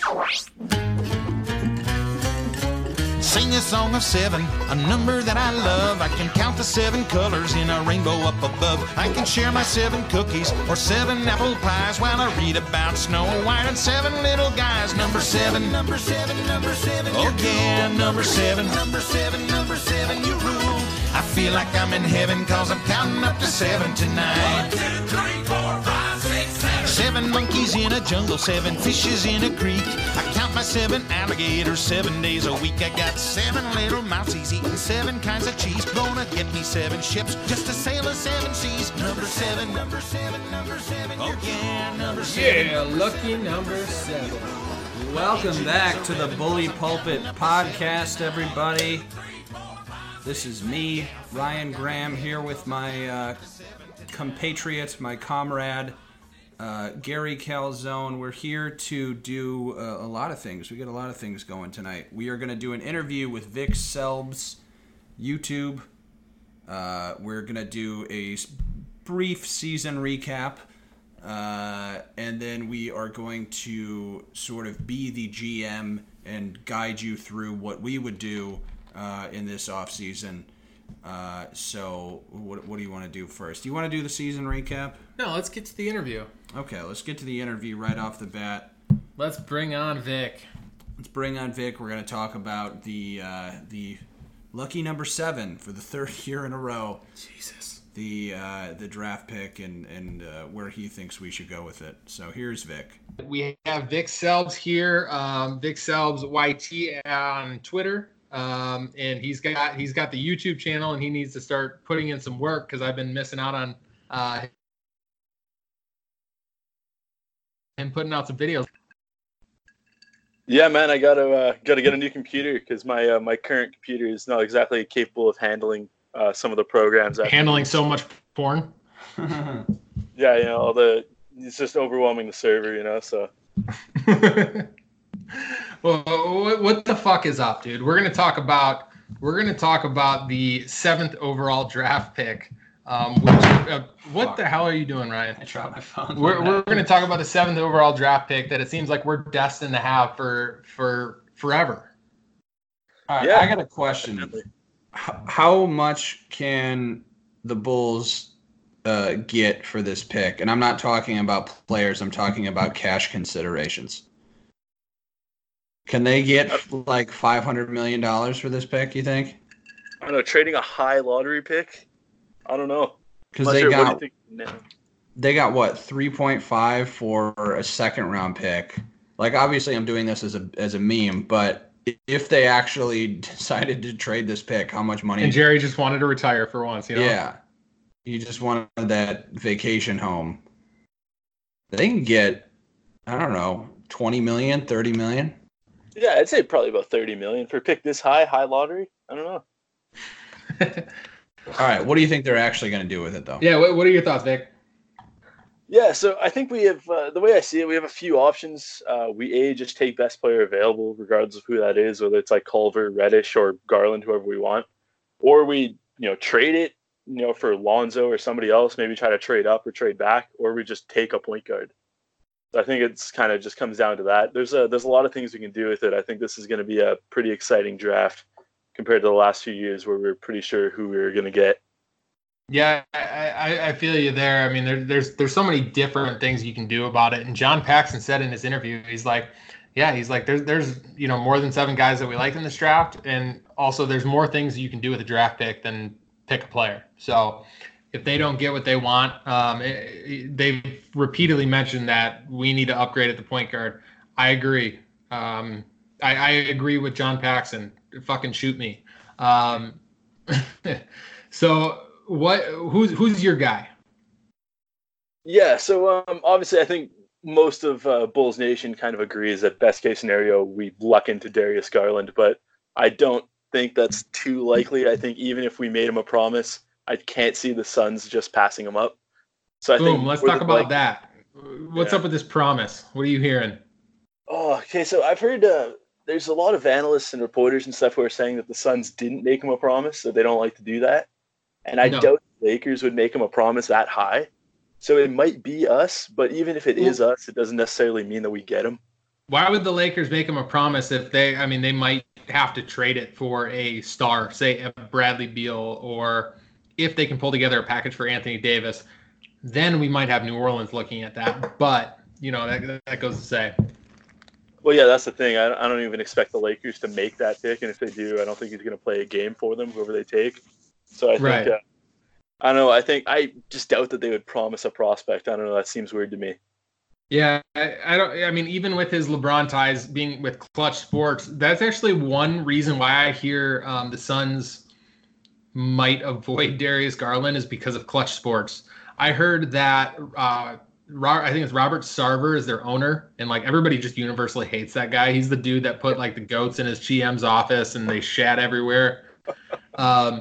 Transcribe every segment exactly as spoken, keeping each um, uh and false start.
Sing a song of seven, a number that I love. I can count the seven colors in a rainbow up above. I can share my seven cookies or seven apple pies while I read about Snow White and seven little guys. Number seven, number seven, number seven. Oh yeah, number seven, number seven, number seven. You rule. I feel like I'm in heaven cause I'm counting up to seven tonight. One, two, three, four, five, six, seven. Seven monkeys in a jungle, seven fishes in a creek. I count my seven alligators seven days a week. I got seven little mousies eating seven kinds of cheese. Gonna get me seven ships just to sail the seven seas. Number seven, number seven, number seven. Oh yeah, number seven. Yeah, lucky number seven. Welcome back to the Bully Pulpit Podcast, everybody. This is me, Ryan Graham, here with my uh, compatriot, my comrade, uh, Gary Calzone. We're here to do uh, a lot of things. We got a lot of things going tonight. We are going to do an interview with Vic Selbs, YouTube. Uh, we're going to do a brief season recap. Uh, and then we are going to sort of be the G M and guide you through what we would do Uh, in this off season. Uh, so what, what do you want to do first? Do you want to do the season recap? No, let's get to the interview. Okay, let's get to the interview right off the bat. Let's bring on Vic. Let's bring on Vic. We're going to talk about the uh, the lucky number seven for the third year in a row. Jesus. The uh, the draft pick and, and uh, where he thinks we should go with it. So here's Vic. We have Vic Selbs here. Um, Vic Selbs Y T on Twitter. Um, and he's got he's got the YouTube channel, and he needs to start putting in some work because I've been missing out on uh, him putting out some videos. Yeah, man, I gotta uh, gotta get a new computer because my uh, my current computer is not exactly capable of handling uh, some of the programs. That handling so much porn. Yeah, you know, all the it's just overwhelming the server, you know. So. Well, what the fuck is up, dude? We're gonna talk about we're gonna talk about the seventh overall draft pick. Um, which, uh, what fuck. the hell are you doing, Ryan? I dropped my phone. We're we're gonna talk about the seventh overall draft pick that it seems like we're destined to have for for forever. All right, yeah, I got a question. How, how much can the Bulls uh, get for this pick? And I'm not talking about players. I'm talking about cash considerations. Can they get like five hundred million dollars for this pick, you think? I don't know. Trading a high lottery pick? I don't know. Because they, got, they got, what, three point five for a second-round pick. Like, obviously I'm doing this as a as a meme, but if they actually decided to trade this pick, how much money? And Jerry just wanted to retire for once, you know? Yeah. He just wanted that vacation home. They can get, I don't know, twenty million dollars, thirty million dollars. Yeah, I'd say probably about thirty million dollars for a pick this high, high lottery. I don't know. All right, what do you think they're actually going to do with it, though? Yeah, what, what are your thoughts, Vic? Yeah, so I think we have, uh, the way I see it, we have a few options. Uh, we, A, just take best player available, regardless of who that is, whether it's like Culver, Reddish, or Garland, whoever we want. Or we, you know, trade it, you know, for Lonzo or somebody else, maybe try to trade up or trade back, or we just take a point guard. I think it's kind of just comes down to that. There's a there's a lot of things we can do with it. I think this is going to be a pretty exciting draft compared to the last few years where we were pretty sure who we were going to get. Yeah, I, I feel you there. I mean, there, there's there's so many different things you can do about it. And John Paxson said in his interview, he's like, yeah, he's like, there's there's you know more than seven guys that we like in this draft, and also there's more things you can do with a draft pick than pick a player. So if they don't get what they want, um, it, it, they've repeatedly mentioned that we need to upgrade at the point guard. I agree. Um, I, I agree with John Paxson. Fucking shoot me. Um, so what? Who's who's your guy? Yeah. So um, obviously, I think most of uh, Bulls Nation kind of agrees that best case scenario we luck into Darius Garland, but I don't think that's too likely. I think even if we made him a promise, I can't see the Suns just passing him up. So I Boom, think let's talk about like, that. What's yeah. up with this promise? What are you hearing? Oh, okay. So I've heard uh, there's a lot of analysts and reporters and stuff who are saying that the Suns didn't make him a promise, so they don't like to do that. And I no. doubt the Lakers would make him a promise that high. So it might be us, but even if it is us, it doesn't necessarily mean that we get him. Why would the Lakers make him a promise if they? I mean, they might have to trade it for a star, say a Bradley Beal, or if they can pull together a package for Anthony Davis, then we might have New Orleans looking at that. But you know that that goes to say. Well, yeah, that's the thing. I, I don't even expect the Lakers to make that pick, and if they do, I don't think he's going to play a game for them, whoever they take. So I think, Right. uh, I don't know. I think I just doubt that they would promise a prospect. I don't know. That seems weird to me. Yeah, I, I don't. I mean, even with his LeBron ties being with Clutch Sports, that's actually one reason why I hear um, the Suns might avoid Darius Garland is because of Clutch Sports. I heard that uh, Ro- I think it's Robert Sarver is their owner, and like everybody just universally hates that guy. He's the dude that put like the goats in his G M's office and they shat everywhere. Um,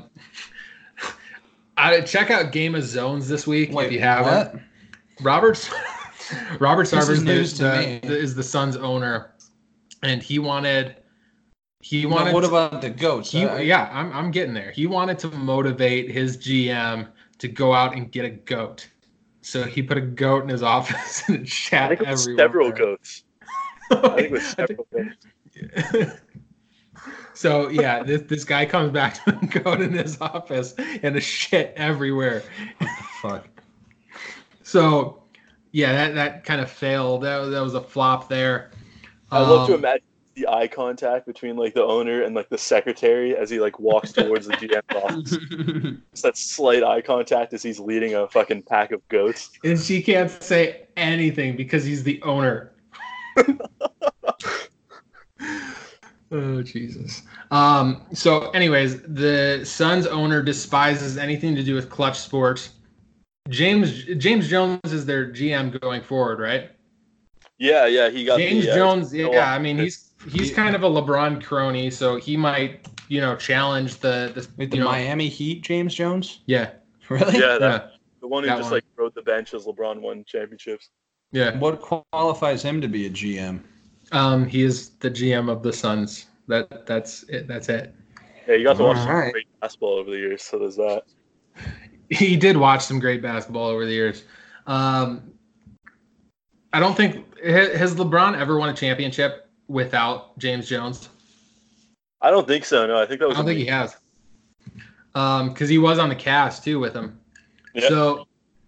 I check out Game of Zones this week Wait, if you haven't. what? Robert Robert This Sarver is is news the, to the, me. the- is the Suns owner, and he wanted he Now, wanted what to- about the goats? he, I- yeah, I'm I'm getting there. He wanted to motivate his G M to go out and get a goat. So he put a goat in his office and it I shat think it was everywhere. several goats. I think it was I think- several goats. So yeah, this this guy comes back to the goat in his office and a shit everywhere. Fuck. So yeah, that, that kind of failed. That was, that was a flop there. I love to Um, imagine the eye contact between like the owner and like the secretary as he like walks towards the G M's office. It's that slight eye contact as he's leading a fucking pack of goats. And she can't say anything because he's the owner. Oh, Jesus. Um, so, anyways, the Suns owner despises anything to do with Clutch Sports. James James Jones is their G M going forward, right? Yeah, yeah, he got James the, uh, Jones, go yeah, up. I mean, he's he's kind of a LeBron crony, so he might, you know, challenge the, the Wait, the you know, Miami Heat, James Jones? yeah, Really? Yeah, that, yeah, the one who that just one. like rode the bench as LeBron won championships. yeah. What qualifies him to be a G M? Um, he is the G M of the Suns. That that's it. That's it. Yeah, you got to watch some Alright. great basketball over the years, so there's that. He did watch some great basketball over the years. Um, I don't think has LeBron ever won a championship without James Jones. I don't think so. No, I think that I was. don't a think he has. Um, because he was on the Cavs too with him. Yeah. So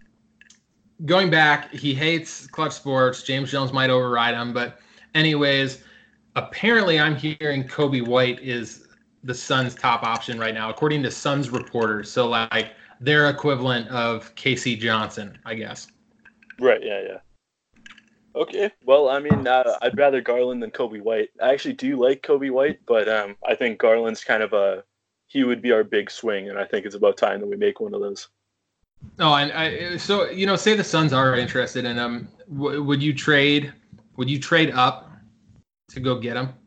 going back, he hates Clutch Sports. James Jones might override him, but anyways, apparently I'm hearing Kobe White is the Suns' top option right now, according to Suns reporters. So like their equivalent of K C Johnson, I guess. Right. Yeah. Yeah. Okay. Well, I mean, uh, I'd rather Garland than Kobe White. I actually do like Kobe White, but um, I think Garland's kind of a he would be our big swing, and I think it's about time that we make one of those. Oh, and I, so you know, say the Suns are interested in him. W- would you trade? Would you trade up to go get him?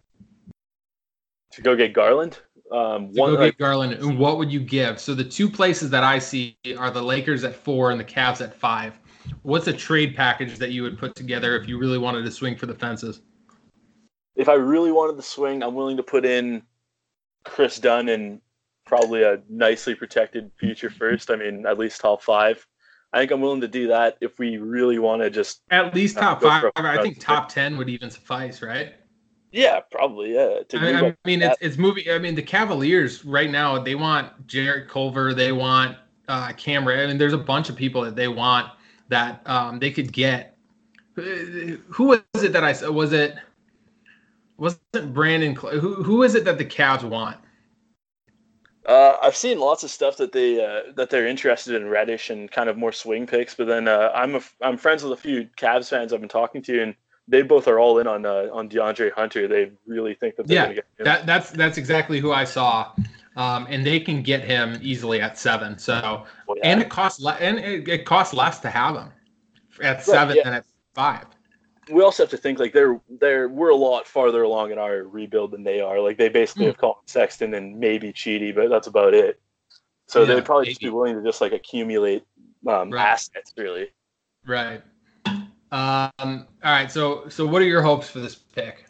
To go get Garland. Um, To one go like, get Garland, and what would you give? So the two places that I see are the Lakers at four and the Cavs at five. What's a trade package that you would put together if you really wanted to swing for the fences? if I really wanted to swing, I'm willing to put in Chris Dunn and probably a nicely protected future first. I mean, at least top five. I think I'm willing to do that if we really want to just. At least top Go five. for a I think first. top ten would even suffice, right? Yeah, probably. Yeah. To I, move I up mean, that- it's it's moving. I mean, the Cavaliers right now they want Jarrett Culver, they want uh, Cameron. I mean, there's a bunch of people that they want that um, they could get. Who was it that I said? Was it wasn't Brandon? Cl- Who who is it that the Cavs want? Uh, I've seen lots of stuff that they uh, that they're interested in Reddish and kind of more swing picks, but then uh, I'm a, I'm friends with a few Cavs fans I've been talking to, and they both are all in on uh, on DeAndre Hunter. They really think that they're Yeah, going to get him. that that's that's exactly who I saw, um, and they can get him easily at seven. So Well, yeah. and it costs le- and it, it costs less to have him at seven yeah. than at five. We also have to think like they're they're we're a lot farther along in our rebuild than they are. Like they basically Hmm. have Colin Sexton and maybe Cheaty, but that's about it. So Yeah, they'd probably just be maybe. willing to just like accumulate um, Right. assets, really. Right. Um, all right. So, so what are your hopes for this pick?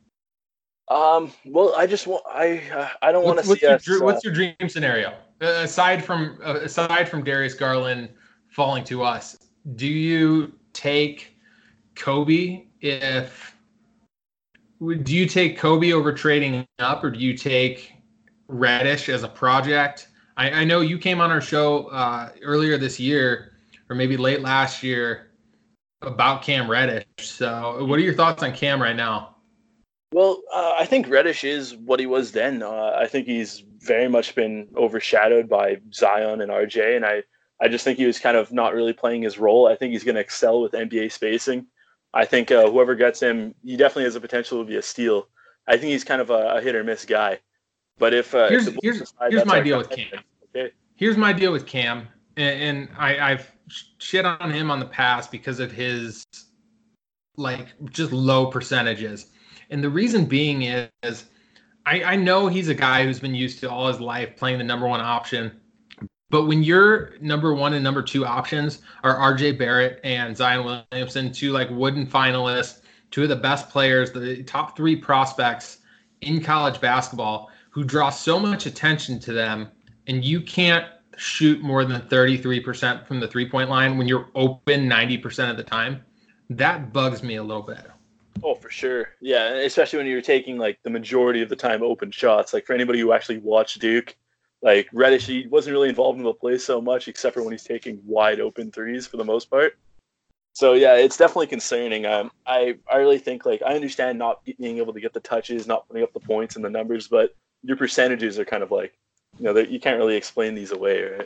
Um, well, I just want I uh, I don't want What's, to what's see your us. dr- uh, what's your dream scenario uh, aside from uh, aside from Darius Garland falling to us? Do you take Kobe if do you take Kobe over trading up, or do you take Reddish as a project? I, I know you came on our show uh, earlier this year, or maybe late last year, about Cam Reddish. So what are your thoughts on Cam right now? Well, uh, I think Reddish is what he was then. Uh, I think he's very much been overshadowed by Zion and R J, and I, I just think he was kind of not really playing his role. I think he's going to excel with N B A spacing. I think uh, whoever gets him, he definitely has the potential to be a steal. I think he's kind of a, a hit or miss guy. But if uh, here's if here's, decide, here's my our deal with guy, Cam. Okay. Here's my deal with Cam, and, and I, I've shit on him on the past because of his like just low percentages, and the reason being is I, I know he's a guy who's been used to all his life playing the number one option. But when your number one and number two options are R J Barrett and Zion Williamson, two like Wooden finalists, two of the best players, the top three prospects in college basketball, who draw so much attention to them, and you can't shoot more than thirty-three percent from the three-point line when you're open ninety percent of the time, that bugs me a little bit. Oh, for sure. Yeah, especially when you're taking like the majority of the time open shots. Like for anybody who actually watched Duke, like Reddish, he wasn't really involved in the play so much, except for when he's taking wide open threes for the most part. So yeah, it's definitely concerning. Um, I I really think like I understand not being able to get the touches, not putting up the points and the numbers, but your percentages are kind of like, you know, you can't really explain these away, right?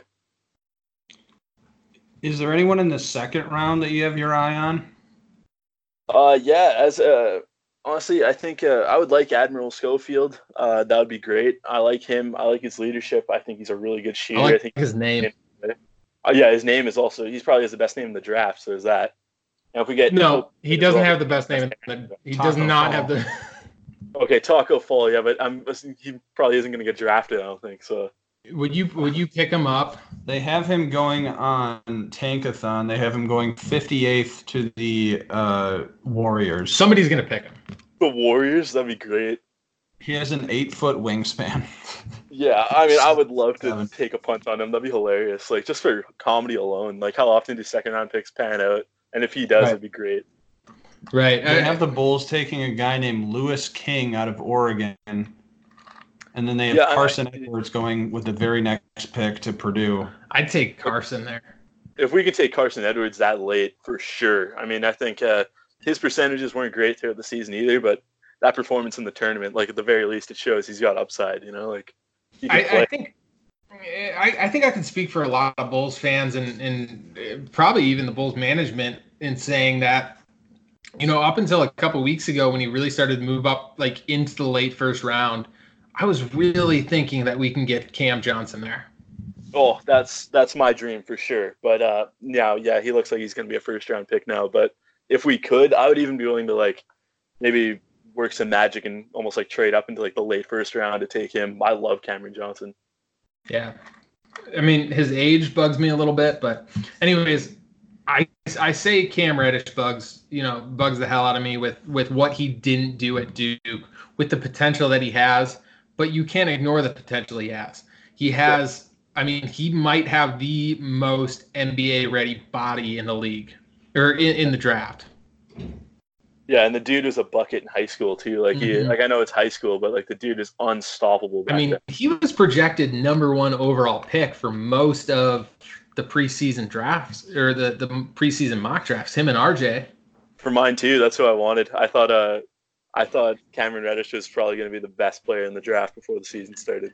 Is there anyone in the second round that you have your eye on? Uh, yeah. As uh, honestly, I think uh, I would like Admiral Schofield. Uh, that would be great. I like him. I like his leadership. I think he's a really good shooter. I like I think his name. Uh, yeah, his name is also. He's probably has the best name in the draft. So there's that. And if we get no, he doesn't have the best name. In the, he Taco does not Fall. have the. Okay, Taco Fall. Yeah, but I'm. He probably isn't going to get drafted. I don't think so. Would you Would you pick him up? They have him going on Tankathon. They have him going fifty-eighth to the uh, Warriors. Somebody's gonna pick him. The Warriors. That'd be great. He has an eight-foot wingspan. Yeah, I mean, I would love to Seven. take a punt on him. That'd be hilarious. Like just for comedy alone. Like how often do second round picks pan out? And if he does, Right. it'd be great. Right. They I- have the Bulls taking a guy named Lewis King out of Oregon. And then they have Yeah, I- Carson Edwards going with the very next pick to Purdue. I'd take Carson there. If we could take Carson Edwards that late, for sure. I mean, I think uh, his percentages weren't great throughout the season either, but that performance in the tournament, like at the very least, it shows he's got upside. You know, like he can I, play. I think. I, I think I can speak for a lot of Bulls fans and, and probably even the Bulls management in saying that, you know, up until a couple weeks ago when he really started to move up like into the late first round, I was really thinking that we can get Cam Johnson there. Oh, that's that's my dream for sure. But uh, now, yeah, he looks like he's going to be a first round pick now. But if we could, I would even be willing to like maybe work some magic and almost like trade up into like the late first round to take him. I love Cameron Johnson. Yeah. I mean, his age bugs me a little bit, but anyways, I I say Cam Reddish bugs, you know, bugs the hell out of me with, with what he didn't do at Duke, with the potential that he has, but you can't ignore the potential he has. He has, I mean, he might have the most N B A-ready body in the league, or in, in the draft. Yeah, and the dude was a bucket in high school too. Like he, Mhm. like I know it's high school, but like the dude is unstoppable. Back I mean, then. he was projected number one overall pick for most of the preseason drafts, or the, the preseason mock drafts, him and R J. For mine too, that's who I wanted. I thought, uh, I thought Cameron Reddish was probably going to be the best player in the draft before the season started.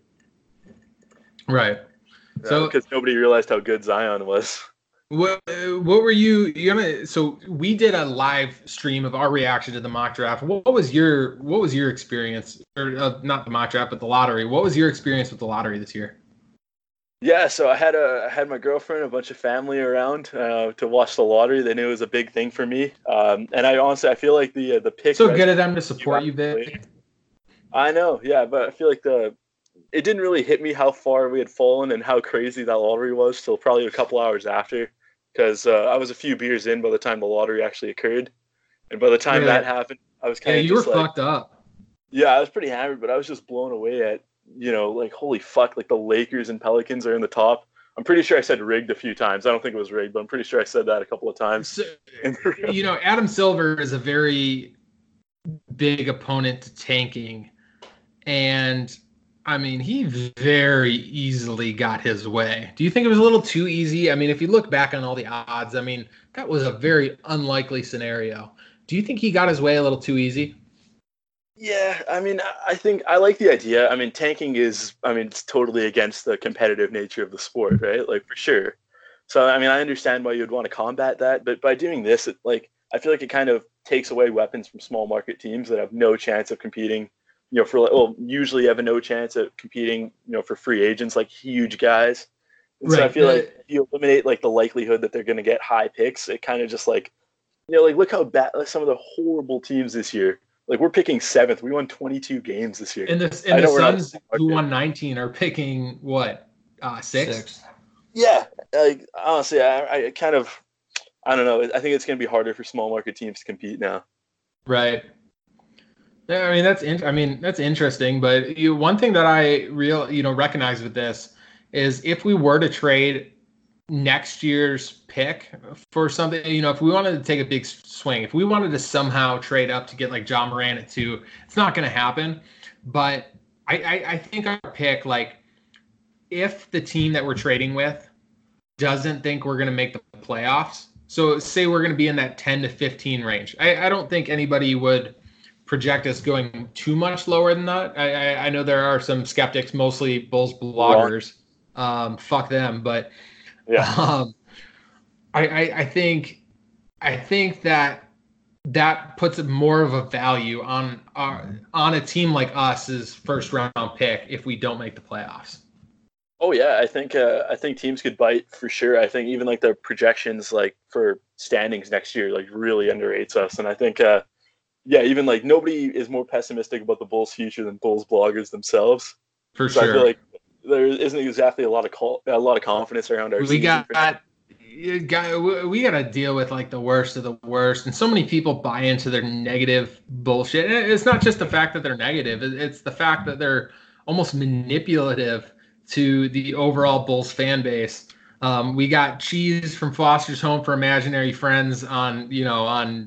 Right. So- because nobody realized how good Zion was. What uh, what were you you gonna? So we did a live stream of our reaction to the mock draft. What, what was your what was your experience, or uh, not the mock draft, but the lottery? What was your experience with the lottery this year? Yeah, so I had a I had my girlfriend, a bunch of family around uh, to watch the lottery. They knew it was a big thing for me, um, and I honestly I feel like the uh, the pick. So good of them to support you, Vic. I know, yeah, but I feel like the it didn't really hit me how far we had fallen and how crazy that lottery was till probably a couple hours after, because uh, I was a few beers in by the time the lottery actually occurred, and by the time Really? that happened, I was kind Yeah, of you were just like, fucked up. yeah, I was pretty hammered, but I was just blown away at, you know, like, holy fuck, like the Lakers and Pelicans are in the top. I'm pretty sure I said rigged a few times. I don't think it was rigged, but I'm pretty sure I said that a couple of times. So, you know, Adam Silver is a very big opponent to tanking. And I mean, he very easily got his way. Do you think it was a little too easy? I mean, if you look back on all the odds, I mean, that was a very unlikely scenario. Do you think he got his way a little too easy? Yeah, I mean, I think I like the idea. I mean, tanking is, I mean, it's totally against the competitive nature of the sport, right? Like, for sure. So, I mean, I understand why you'd want to combat that, but by doing this, it, like, I feel like it kind of takes away weapons from small market teams that have no chance of competing. You know, for like, well, usually have a no chance of competing, you know, for free agents, like huge guys. And right. So I feel like if you eliminate like the likelihood that they're going to get high picks, it kind of just like, you know, like look how bad like, some of the horrible teams this year. Like we're picking seventh. We won twenty-two games this year. And the, and the Suns who won nineteen are picking what? Uh, six? Six. Yeah. Like honestly, I, I kind of, I don't know. I think it's going to be harder for small market teams to compete now. Right. Yeah, I mean that's in, I mean that's interesting, but you, one thing that I real you know recognize with this is if we were to trade next year's pick for something, you know, if we wanted to take a big swing, if we wanted to somehow trade up to get like John Moran at two, it's not going to happen. But I, I I think our pick, like if the team that we're trading with doesn't think we're going to make the playoffs, so say we're going to be in that ten to fifteen range, I, I don't think anybody would project us going too much lower than that. I, I, I know there are some skeptics, mostly Bulls bloggers. Um, fuck them, but yeah, um, I, I I think I think that that puts more of a value on our, on a team like us's first round pick if we don't make the playoffs. Oh yeah, I think uh, I think teams could bite for sure. I think even like their projections like for standings next year like really underrates us, and I think. Uh, Yeah, even like nobody is more pessimistic about the Bulls' future than Bulls bloggers themselves. For so sure, I feel like there isn't exactly a lot of call, a lot of confidence around our. We got, you got we got to deal with like the worst of the worst, and so many people buy into their negative bullshit. And it's not just the fact that they're negative; it's the fact that they're almost manipulative to the overall Bulls fan base. Um, we got Cheese from Foster's Home for Imaginary Friends on you know on.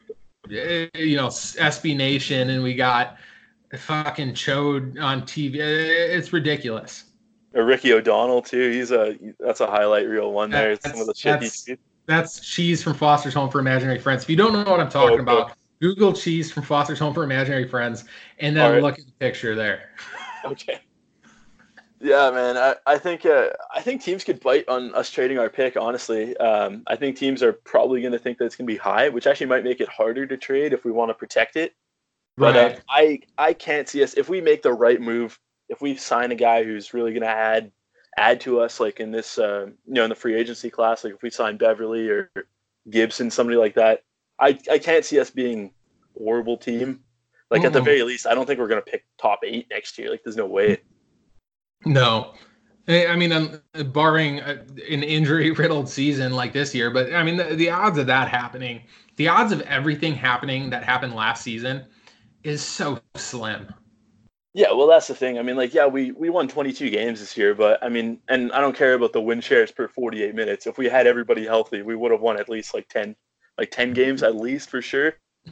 you know, S B Nation, and we got fucking Chode on T V. It's ridiculous. Or Ricky O'Donnell too. He's a that's a highlight reel one there. That's, Some of the shit that's, he that's Cheese from Foster's Home for Imaginary Friends. If you don't know what I'm talking oh, about, okay. Google Cheese from Foster's Home for Imaginary Friends, and then right. look at the picture there. Okay. Yeah, man. I, I think uh, I think teams could bite on us trading our pick, honestly. Um, I think teams are probably going to think that it's going to be high, which actually might make it harder to trade if we want to protect it. But right. uh, I I can't see us, if we make the right move, if we sign a guy who's really going to add add to us, like in this, uh, you know, in the free agency class, like if we sign Beverly or Gibson, somebody like that, I, I can't see us being a horrible team. Like mm-hmm. at the very least, I don't think we're going to pick top eight next year. Like there's no way. No, I mean, um, barring a, an injury-riddled season like this year, but I mean, the, the odds of that happening, the odds of everything happening that happened last season is so slim. Yeah, well, that's the thing. I mean, like, yeah, we, we won twenty-two games this year, but I mean, and I don't care about the win shares per forty-eight minutes. If we had everybody healthy, we would have won at least like ten, like ten games at least for sure.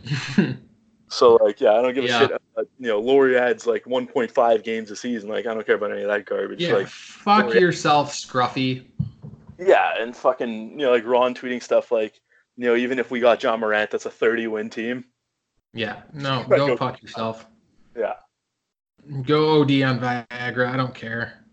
So, like, yeah, I don't give a yeah. shit. Uh, you know, Laurie adds like one point five games a season. Like, I don't care about any of that garbage. Yeah, like, fuck Laurie yourself, Scruffy. Yeah, and fucking, you know, like Ron tweeting stuff like, you know, even if we got John Morant, that's a thirty-win team. Yeah, no, go, go fuck yourself. Yeah. Go O D on Viagra. I don't care.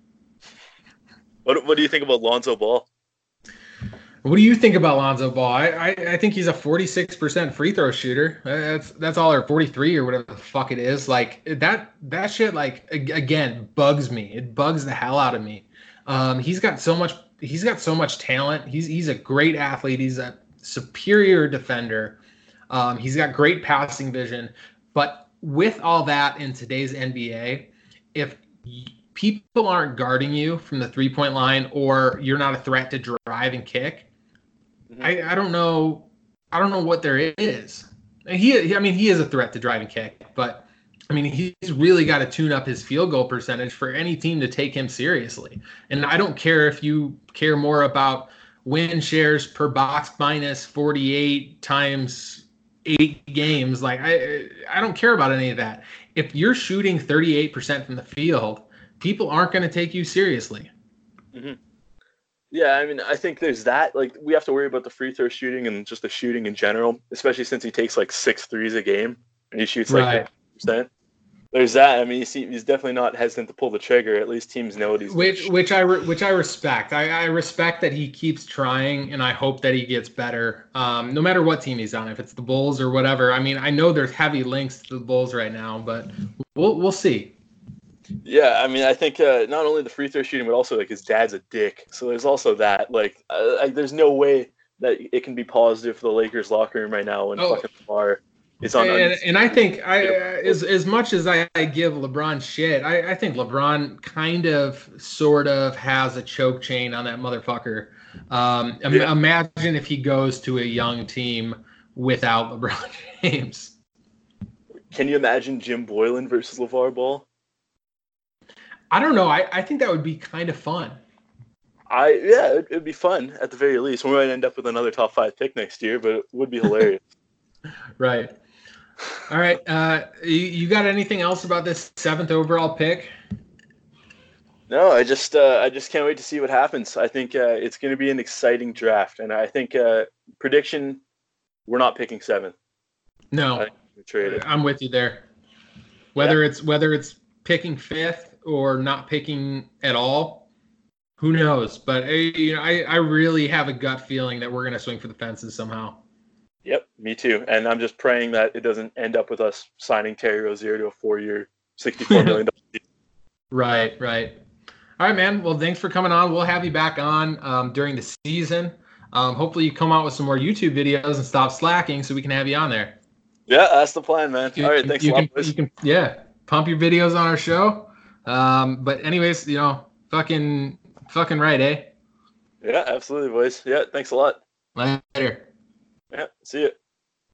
What What do you think about Lonzo Ball? What do you think about Lonzo Ball? I, I, I think he's a forty-six percent free throw shooter. That's that's all, or forty-three or whatever the fuck it is. Like that that shit, like again, bugs me. It bugs the hell out of me. Um, he's got so much. He's got so much talent. He's he's a great athlete. He's a superior defender. Um, he's got great passing vision. But with all that in today's N B A, if people aren't guarding you from the three-point line, or you're not a threat to drive and kick, I, I don't know. I don't know what there is. He, I mean, he is a threat to drive and kick, but I mean, he's really got to tune up his field goal percentage for any team to take him seriously. And I don't care if you care more about win shares per box minus forty-eight times eight games. Like I, I don't care about any of that. If you're shooting thirty-eight percent from the field, people aren't going to take you seriously. Mm-hmm. Yeah, I mean, I think there's that. Like, we have to worry about the free throw shooting and just the shooting in general, especially since he takes like six threes a game and he shoots like Right. fifty percent. There's that. I mean, you see, he's definitely not hesitant to pull the trigger. At least teams know what he's Which, which I, re- which I respect. I, I respect that he keeps trying, and I hope that he gets better. Um, no matter what team he's on, if it's the Bulls or whatever. I mean, I know there's heavy links to the Bulls right now, but we'll we'll see. Yeah, I mean, I think uh, not only the free throw shooting, but also like his dad's a dick. So there's also that. Like, uh, like there's no way that it can be positive for the Lakers locker room right now when Oh. fucking Lamar is on. And, and I think I as as much as I, I give LeBron shit, I, I think LeBron kind of sort of has a choke chain on that motherfucker. Um, im- Yeah. Imagine if he goes to a young team without LeBron James. Can you imagine Jim Boylan versus LeVar Ball? I don't know. I, I think that would be kind of fun. I yeah, it, it'd be fun at the very least. We might end up with another top five pick next year, but it would be hilarious. Right. All right. Uh, you, you got anything else about this seventh overall pick? No, I just uh, I just can't wait to see what happens. I think uh, it's going to be an exciting draft, and I think uh, prediction we're not picking seventh. No, I think we're traded. I'm with you there. Whether it's whether it's picking fifth or not picking at all, who knows? But uh, you know, I, I really have a gut feeling that we're going to swing for the fences somehow. Yep, me too. And I'm just praying that it doesn't end up with us signing Terry Rozier to a four-year, sixty-four million dollars deal. Right, right. All right, man. Well, thanks for coming on. We'll have you back on um, during the season. Um, hopefully you come out with some more YouTube videos and stop slacking so we can have you on there. Yeah, that's the plan, man. You, All right, thanks you a lot, can, boys. you can, yeah, pump your videos on our show. Um, but anyways, you know, fucking, fucking right, eh? Yeah, absolutely, boys. Yeah, thanks a lot. Later. Yeah, see you.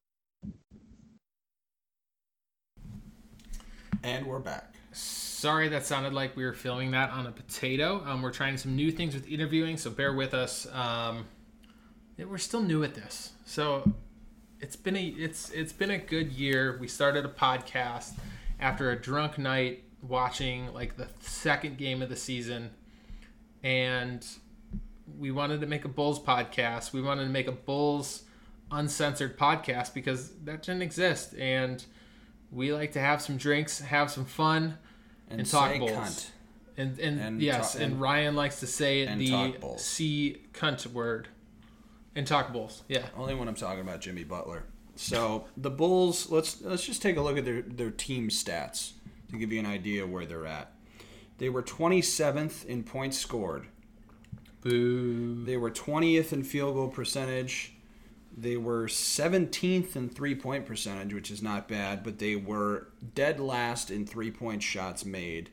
And we're back. Sorry, that sounded like we were filming that on a potato. Um, we're trying some new things with interviewing, so bear with us. Um, yeah, we're still new at this, so it's been a it's it's been a good year. We started a podcast after a drunk night watching like the second game of the season, and we wanted to make a Bulls podcast. We wanted to make a Bulls uncensored podcast because that didn't exist, and we like to have some drinks, have some fun, and, And talk say Bulls. cunt. And and, And yes, ta- and, and- Ryan likes to say and the talk Bulls. C cunt word. And talk Bulls. Yeah. Only when I'm talking about Jimmy Butler. So the Bulls, let's let's just take a look at their, their team stats to give you an idea of where they're at. They were twenty-seventh in points scored. Boo. They were twentieth in field goal percentage. They were seventeenth in three-point percentage, which is not bad, but they were dead last in three-point shots made.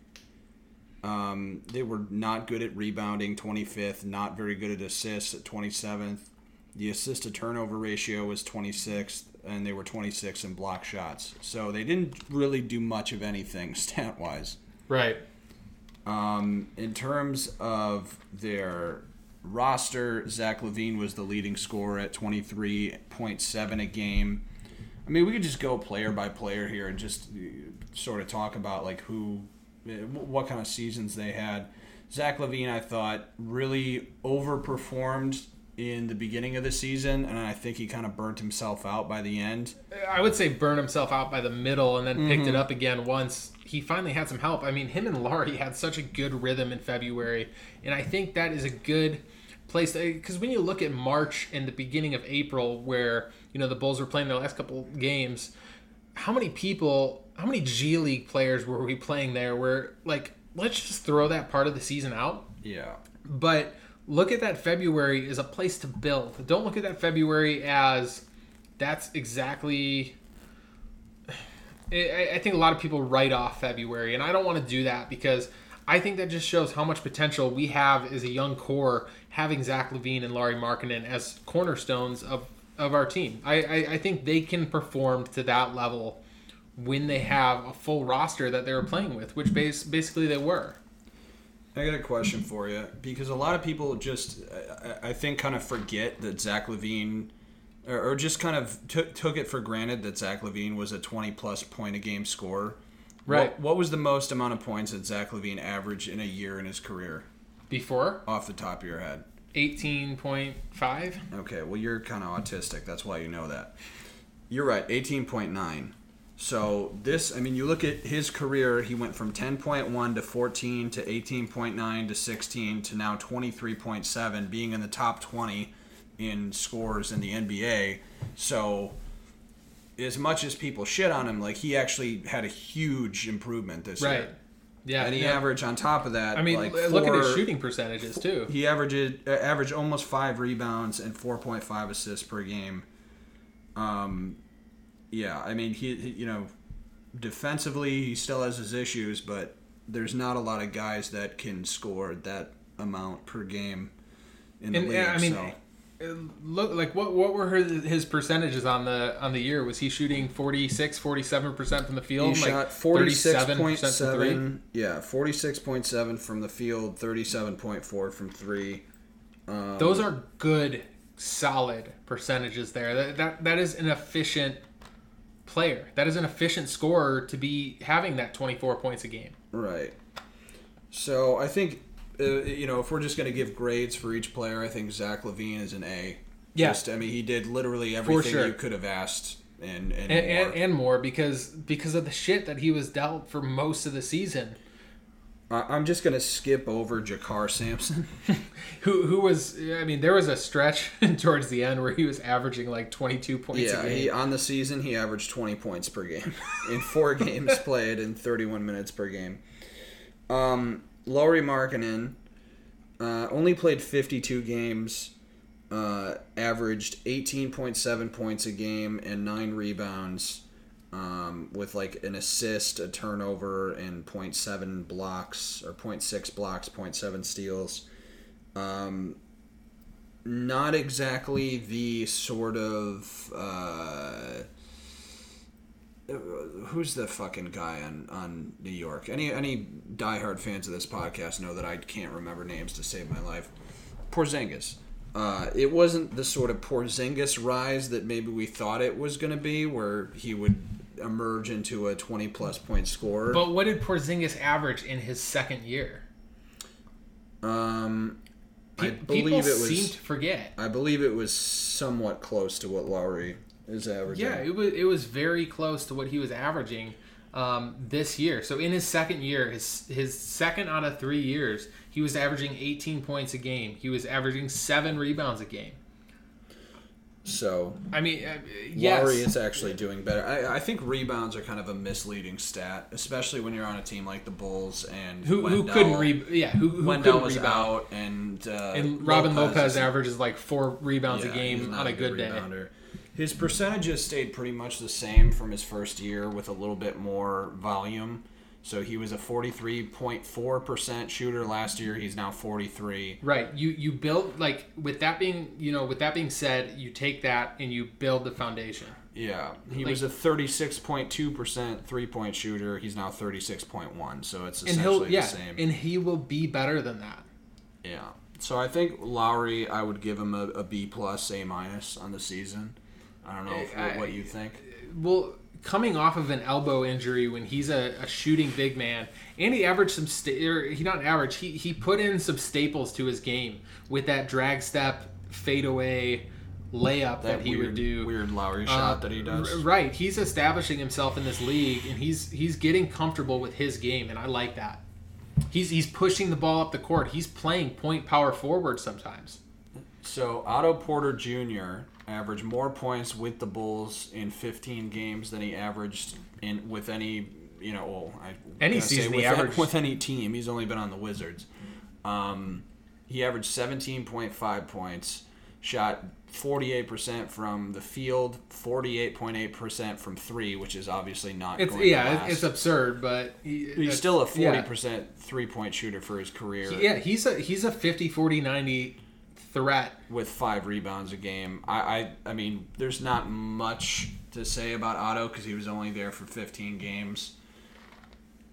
Um, they were not good at rebounding, twenty-fifth, not very good at assists at twenty-seventh. The assist-to-turnover ratio was twenty-sixth, and they were twenty-sixth in block shots. So they didn't really do much of anything stat-wise. Right. Um, in terms of their roster, Zach LaVine was the leading scorer at twenty-three point seven a game. I mean, we could just go player by player here and just uh, sort of talk about like who, uh, what kind of seasons they had. Zach LaVine, I thought, really overperformed in the beginning of the season, and I think he kind of burnt himself out by the end. I would say burn himself out by the middle and then Mm-hmm. picked it up again once he finally had some help. I mean, him and Laurie had such a good rhythm in February, and I think that is a good place because when you look at March and the beginning of April, where you know the Bulls were playing their last couple games, how many people, how many G League players were we playing there? Where like, let's just throw that part of the season out. Yeah. But look at that February as a place to build. Don't look at that February as that's exactly. I I think a lot of people write off February, and I don't want to do that because I think that just shows how much potential we have as a young core having Zach LaVine and Lauri Markkanen as cornerstones of, of our team. I, I, I think they can perform to that level when they have a full roster that they were playing with, which base, basically they were. I got a question for you because a lot of people just, I, I think, kind of forget that Zach LaVine or, or just kind of t- took it for granted that Zach LaVine was a twenty-plus point a game scorer. Right. What, what was the most amount of points that Zach LaVine averaged in a year in his career? Before? Off the top of your head. eighteen point five. Okay, well, you're kind of autistic. That's why you know that. You're right, eighteen point nine. So this, I mean, you look at his career, he went from ten point one to fourteen to eighteen point nine to sixteen to now twenty-three point seven, being in the top twenty in scores in the N B A. So as much as people shit on him, like, he actually had a huge improvement this right. year. Yeah. And he yeah. averaged on top of that. I mean, like look four, at his shooting percentages too. He averaged uh, averaged almost five rebounds and four point five assists per game. Um, yeah, I mean, he, he you know, defensively he still has his issues, but there's not a lot of guys that can score that amount per game in the and, league. and, I mean, so. look, like what what were his, his percentages on the on the year? Was he shooting forty-six, forty-seven percent from the field? He like shot forty-six point from seven. Yeah, forty-six point seven from the field, thirty-seven point four from three. Um, Those are good, solid percentages there. That, that that is an efficient player. That is an efficient scorer to be having that twenty-four points a game. Right. So I think, uh, you know, if we're just going to give grades for each player, I think Zach LaVine is an A. Yeah. Just, I mean, he did literally everything sure. you could have asked and and, And, more. and, and more because because of the shit that he was dealt for most of the season. Uh, I'm just going to skip over Jakar Sampson. who who was, I mean, there was a stretch towards the end where he was averaging like twenty-two points Yeah, a game. he, on the season, he averaged twenty points per game in four games played in thirty-one minutes per game. Um, Lauri Markkanen uh, only played fifty-two games, uh, averaged eighteen point seven points a game and nine rebounds, um, with like an assist, a turnover, and point seven blocks, or point six blocks, point seven steals. Um, not exactly the sort of... Uh, who's the fucking guy on, on New York? Any any diehard fans of this podcast know that I can't remember names to save my life. Porzingis. Uh, it wasn't the sort of Porzingis rise that maybe we thought it was going to be, where he would emerge into a twenty-plus point scorer. But what did Porzingis average in his second year? Um, Pe- I people believe it was. seem to forget. I believe it was somewhat close to what Lowry is averaging. Yeah, it was it was very close to what he was averaging um, this year. So in his second year, his his second out of three years, he was averaging eighteen points a game. He was averaging seven rebounds a game. So, I mean, uh, yes. Lowry is actually doing better. I, I think rebounds are kind of a misleading stat, especially when you're on a team like the Bulls and who Wendell, who couldn't re- yeah who, who Wendell couldn't was rebound. out and uh, And Robin Lopez, Lopez is- averages like four rebounds yeah, a he's game not on a good day. rebounder. His percentages stayed pretty much the same from his first year with a little bit more volume. So he was a forty-three point four percent shooter last year. He's now forty-three. Right. You you build, like, with that being, you know, with that being said, you take that and you build the foundation. Yeah. He Like- was a thirty-six point two percent three-point shooter. He's now thirty-six point one. So it's And essentially he'll yeah, the same. and he will be better than that. Yeah. So I think Lowry, I would give him a, a B plus, A minus on the season. I don't know if, I- what, what you think. Well, coming off of an elbow injury when he's a, a shooting big man, and he averaged some sta- or he not average, he he put in some staples to his game with that drag step fadeaway layup that, he weird, would do. Weird Lowry Uh, shot that he does. r- right, he's establishing himself in this league, and he's he's getting comfortable with his game, and I like that. He's he's pushing the ball up the court. He's playing point power forward sometimes. So Otto Porter Junior averaged more points with the Bulls in fifteen games than he averaged in with any, you know, well, I Any gotta say season he with, averaged- with any team. He's only been on the Wizards. Um, he averaged seventeen point five points, shot forty-eight percent from the field, forty-eight point eight percent from three, which is obviously not It's going to yeah, last. it's absurd, but he, He's it's- still a yeah. forty percent three-point shooter for his career. Yeah, he's a he's a fifty forty ninety threat. With five rebounds a game. I, I, I mean, there's not much to say about Otto because he was only there for fifteen games.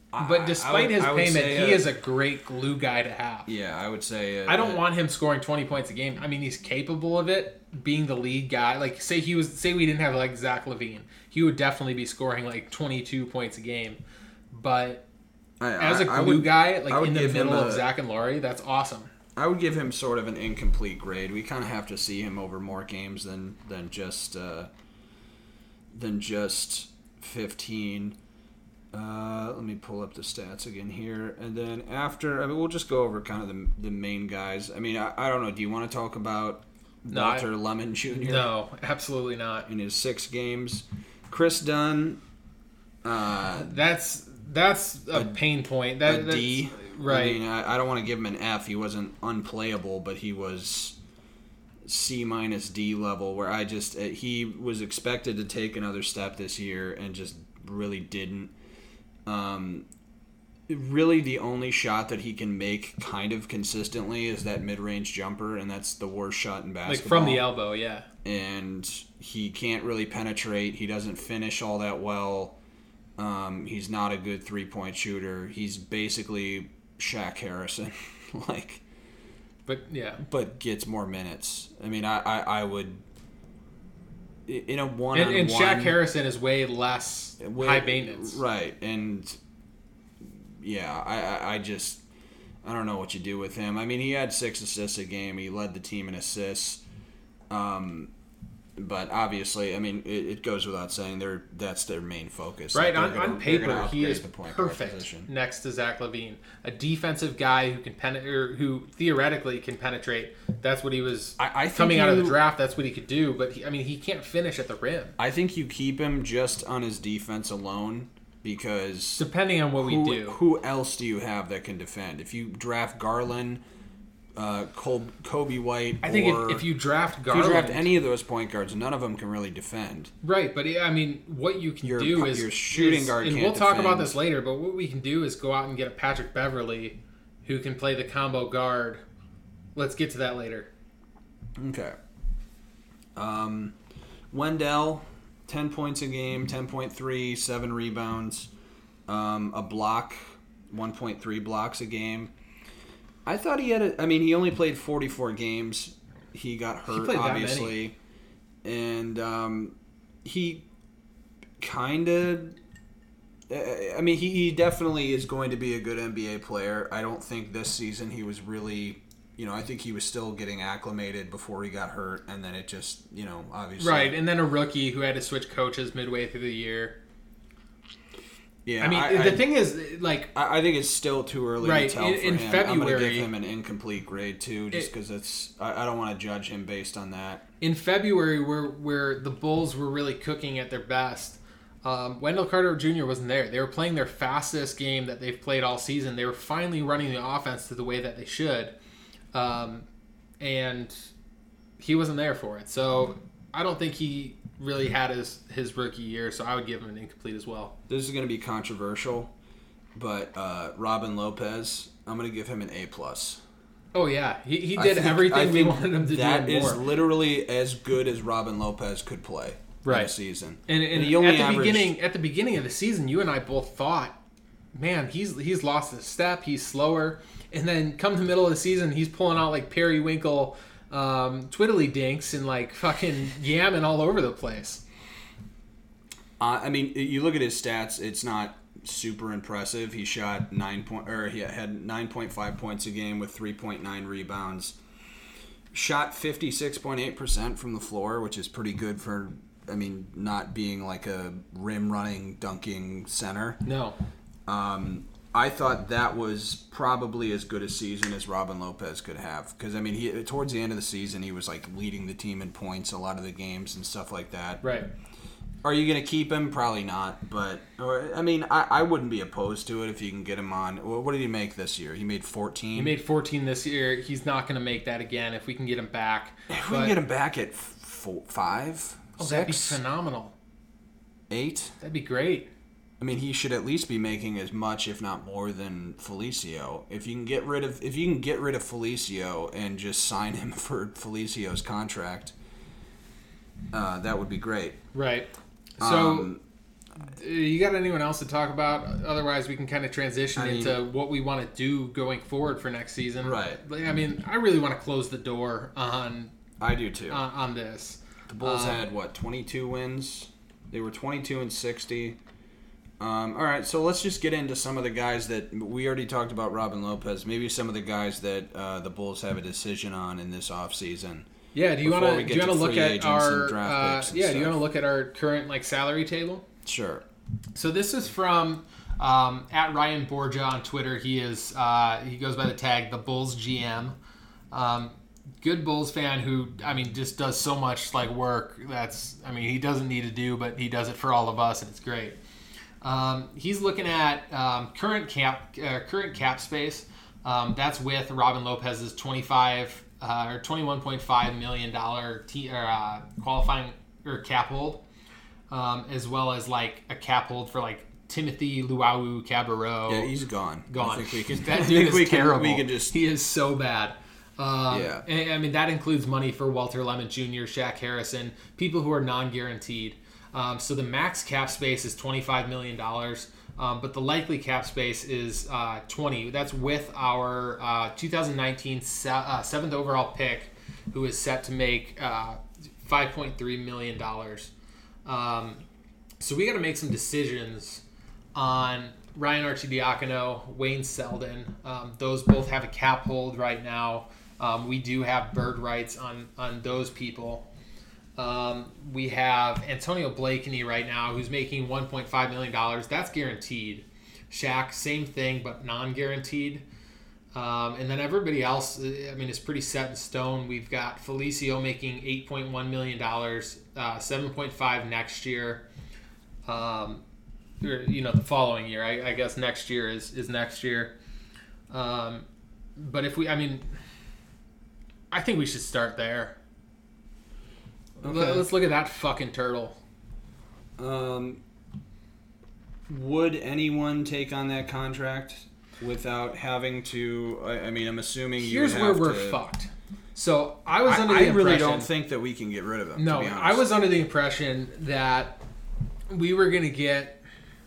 But despite I would, his I would payment, say, he uh, is a great glue guy to have. Yeah, I would say. Uh, I don't uh, want him scoring twenty points a game. I mean, he's capable of it, being the lead guy. Like, say he was, say we didn't have like Zach LaVine, he would definitely be scoring like twenty-two points a game. But I, as a I- I glue would- guy, like I would in the give him middle a- of Zach and Laurie, that's awesome. I would give him sort of an incomplete grade. We kind of have to see him over more games than than just uh, than just fifteen. Uh, let me pull up the stats again here, and then after, I mean, we'll just go over kind of the the main guys. I mean, I, I don't know. Do you want to talk about No, I- Walter Lemon Junior? No, absolutely not. In his six games, Chris Dunn. Uh, That's that's a, pain point. That a that's, D. right? I mean, I, I don't want to give him an F. He wasn't unplayable, but he was C minus D level. Where I just uh, he was expected to take another step this year and just really didn't. Um, really, the only shot that he can make kind of consistently is that mid-range jumper, and that's the worst shot in basketball. Like from the elbow, yeah. And he can't really penetrate. He doesn't finish all that well. Um, he's not a good three-point shooter. He's basically Shaq Harrison, like, But yeah, but gets more minutes. I mean, I, I, I would in a and, one-on-one. and Shaq Harrison is way less way- high maintenance. right? And yeah, I, I, I just I don't know what you do with him. I mean, he had six assists a game. He led the team in assists. Um, But obviously, I mean, it, it goes without saying they're that's their main focus. Right, Like, on, they're gonna- on they're gonna paper, he upgrade is the point guard perfect position. next to Zach LaVine. A defensive guy who can penetrate, or who theoretically can penetrate. That's what he was I- I think coming out of the you- draft. That's what he could do. But he, I mean, he can't finish at the rim. I think you keep him just on his defense alone because Depending on what we who, do, who else do you have that can defend? If you draft Garland, uh, Col- Kobe White, I think or if, if you draft if Garland, you draft any of those point guards, none of them can really defend. right? But I mean, what you can Your- do is your shooting is- guard and can't we'll talk about defend. this later. But what we can do is go out and get a Patrick Beverly, who can play the combo guard. Let's get to that later. Okay. Um, Wendell, ten points a game, ten point three, seven rebounds, um, a block, one point three blocks a game. I thought he had a, I mean, he only played forty-four games. He got hurt, played that obviously. And um, he kind of, I mean, he, he definitely is going to be a good N B A player. I don't think this season he was really, you know, I think he was still getting acclimated before he got hurt, and then it just, you know, obviously. Right, and then a rookie who had to switch coaches midway through the year. Yeah, I mean, I, the I, thing is, like, I I think it's still too early Right, to tell in- for in him. I'm going to February- give him an incomplete grade, too, just It- because it's, I, I don't want to judge him based on that. in February, where where the Bulls were really cooking at their best, um, Wendell Carter Junior wasn't there. They were playing their fastest game that they've played all season. They were finally running the offense to the way that they should, um, and he wasn't there for it. So I don't think he really had his, his rookie year, so I would give him an incomplete as well. This is going to be controversial, but uh, Robin Lopez, I'm going to give him an A plus. Oh, yeah. He, he I did think- I everything we think wanted him to that do and is more. literally as good as Robin Lopez could play in a Right. season. And, and, he only at the averaged- beginning, at the beginning of the season, you and I both thought, man, he's he's lost his step. He's slower. And then come the middle of the season, he's pulling out like periwinkle um, twiddly dinks and like fucking yamming all over the place. Uh, I mean, you look at his stats; it's not super impressive. He shot nine point, or he had nine point five points a game with three point nine rebounds. Shot fifty six point eight percent from the floor, which is pretty good for, I mean, not being like a rim running, dunking center. No. Um, I thought that was probably as good a season as Robin Lopez could have, because I mean, he towards the end of the season, he was like leading the team in points a lot of the games and stuff like that. Right. Are you going to keep him? Probably not. But, or, I mean, I, I wouldn't be opposed to it if you can get him on. What what did he make this year? He made fourteen? He made fourteen this year. He's not going to make that again if we can get him back. If we But- can get him back at four, five, oh, that'd be six, phenomenal. eight? That'd be great. I mean, he should at least be making as much, if not more, than Felicio. If you can get rid of, if you can get rid of Felicio and just sign him for Felicio's contract, uh, that would be great. Right. So Um, You got anyone else to talk about? Otherwise, we can kind of transition I mean, into what we want to do going forward for next season. Right. Like, I mean, I really want to close the door on I do too. on, on this. The Bulls um, had what twenty-two wins. They were twenty-two and sixty. Um, all right, so let's just get into some of the guys that we already talked about. Robin Lopez. Maybe some of the guys that uh, the Bulls have a decision on in this offseason. Yeah. Do you want to do you want to look free at agents our and draft uh, picks and yeah? Do you stuff. want to look at our current like salary table? Sure. So this is from um, at Ryan Borgia on Twitter. He is uh, he goes by the tag the Bulls G M. Um, good Bulls fan who I mean just does so much like work. That's I mean he doesn't need to do, but he does it for all of us, and it's great. Um, he's looking at um, current cap uh, current cap space. Um, that's with Robin Lopez's twenty-five uh, or twenty-one point five million dollar t- or, uh, qualifying or cap hold. Um, as well as like a cap hold for like Timothy Luau Cabarro. Yeah, he's gone. Gone. I think we can. That I dude think is we can, terrible. We can just. He is so bad. Um, Yeah. and, I mean that includes money for Walter Lemon Junior, Shaq Harrison, people who are non-guaranteed. Um, so the max cap space is twenty-five million dollars, um, but the likely cap space is uh, twenty. That's with our uh, twenty nineteen se- uh, seventh overall pick, who is set to make uh, five point three million dollars. Um, so we got to make some decisions on Ryan Arcidiacono, Wayne Selden. Um, those both have a cap hold right now. Um, we do have bird rights on, on those people. Um, we have Antonio Blakeney right now, who's making one point five million dollars. That's guaranteed. Shaq, same thing, but non-guaranteed. Um, and then everybody else, I mean, is pretty set in stone. We've got Felicio making eight point one million dollars, uh, seven point five next year. Um, or, you know, the following year. I, I guess next year is, is next year. Um, but if we, I mean, I think we should start there. Okay. Let's look at that fucking turtle. Um, would anyone take on that contract without having to? I, I mean, I'm assuming you Here's would where have we're to, fucked. So I was I, under I the impression. really don't think that we can get rid of him. No, to be honest. I was under the impression that we were going to get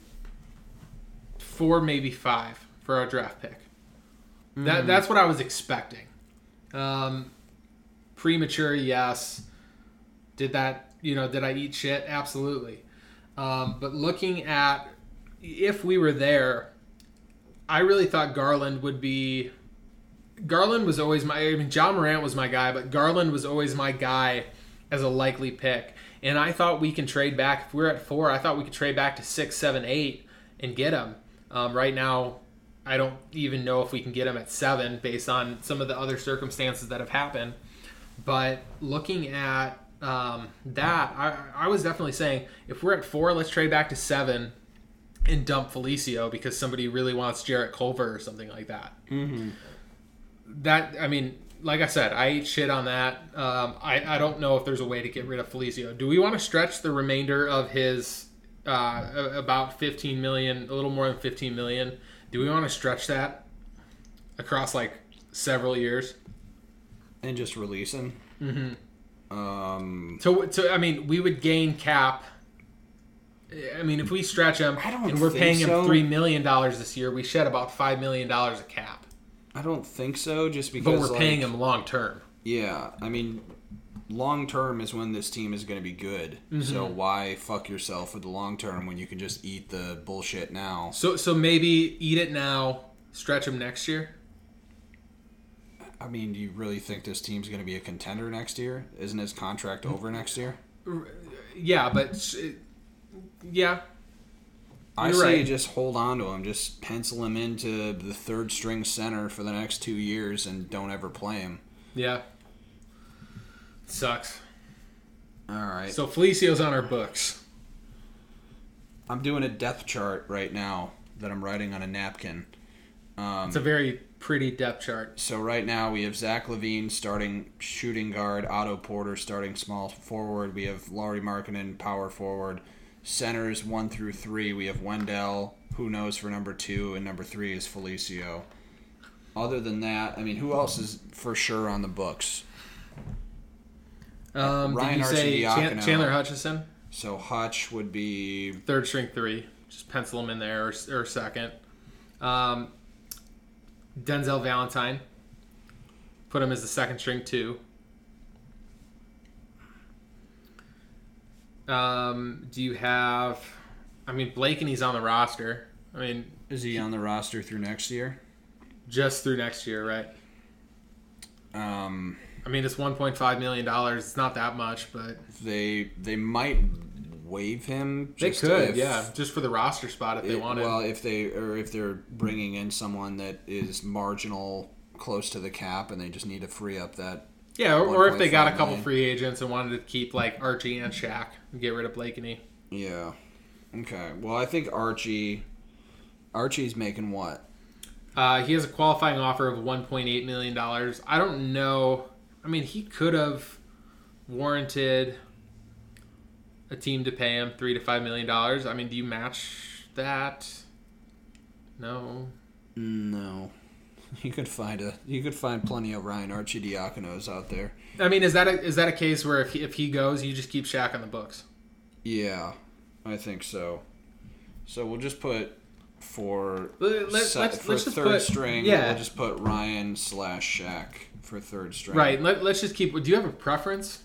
four, maybe five for our draft pick. Mm. That that's what I was expecting. Um, premature, yes. Did that, you know, did I eat shit? Absolutely. Um, but looking at if we were there, I really thought Garland would be. Garland was always my. I mean, John Morant was my guy, but Garland was always my guy as a likely pick. And I thought we can trade back. If we we're at four, I thought we could trade back to six, seven, eight and get him. Um, right now, I don't even know if we can get him at seven based on some of the other circumstances that have happened. But looking at um, that, I, I was definitely saying if we're at four, let's trade back to seven and dump Felicio because somebody really wants Jarrett Culver or something like that. Mm-hmm. That, I mean, like I said, I ate shit on that. Um, I, I don't know if there's a way to get rid of Felicio. Do we want to stretch the remainder of his uh, about fifteen million, a little more than fifteen million? Do we want to stretch that across like several years and just release him? Mm-hmm. Um, so, so I mean, we would gain cap. I mean, if we stretch him I don't and we're think paying him so. three million dollars this year, we shed about five million dollars of cap. I don't think so. Just because, But we're like, paying him long term. Yeah, I mean, long term is when this team is going to be good. Mm-hmm. So why fuck yourself for the long term when you can just eat the bullshit now? So, so maybe eat it now, stretch him next year. I mean, do you really think this team's going to be a contender next year? Isn't his contract over next year? Yeah, but yeah. I You're say right. just hold on to him. Just pencil him into the third string center for the next two years and don't ever play him. Yeah. Sucks. All right. So Felicio's on our books. I'm doing a depth chart right now that I'm writing on a napkin. Um, It's a very pretty depth chart. So right now we have Zach LaVine starting shooting guard, Otto Porter starting small forward. We have Lauri Markkanen power forward. Centers one through three. We have Wendell, who knows for number two, and number three is Felicio. Other than that, I mean, who else is for sure on the books? Um, Ryan did you say Chan- Arcidiacono. Chandler Hutchison? So Hutch would be third string three. Just pencil him in there or, or second. Um, Denzel Valentine. Put him as the second string two. Um, do you have? I mean, Blakeney's on the roster. I mean, is he on the roster through next year? Just through next year, right? Um, I mean, it's one point five million dollars. It's not that much, but they they might waive him. They just could, if, yeah, just for the roster spot if they it, wanted. Well, if they or if they're bringing in someone that is marginal, close to the cap, and they just need to free up that. Yeah, or, or if they got a couple million. free agents and wanted to keep like Archie and Shaq and get rid of Blakeney. Yeah. Okay. Well, I think Archie. Archie's making what? Uh, he has a qualifying offer of one point eight million dollars. I don't know. I mean, he could have warranted a team to pay him three to five million dollars. I mean, do you match that? No. No. You could find a. You could find plenty of Ryan Arcidiaconos out there. I mean, is that a, is that a case where if he, if he goes, you just keep Shaq on the books? Yeah, I think so. So we'll just put for Let, let, se- let's, for let's just third put, string. Yeah. We'll just put Ryan slash Shaq for third string. Right. Let, let's just keep. Do you have a preference?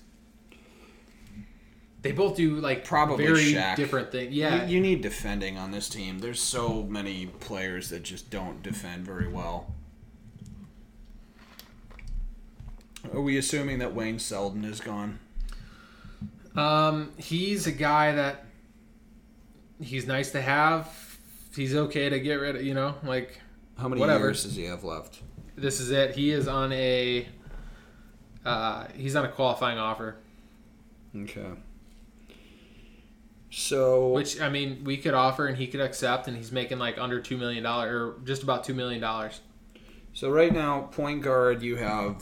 They both do like Probably very Shaq. different things. Yeah. You, you need defending on this team. There's so many players that just don't defend very well. Are we assuming that Wayne Selden is gone? Um, he's a guy that he's nice to have. He's okay to get rid of. You know, like How many whatever. years does he have left? This is it. He is on a. Uh, he's on a qualifying offer. Okay. So Which I mean, we could offer and he could accept, and he's making like under two million dollars or just about two million dollars. So right now, point guard, you have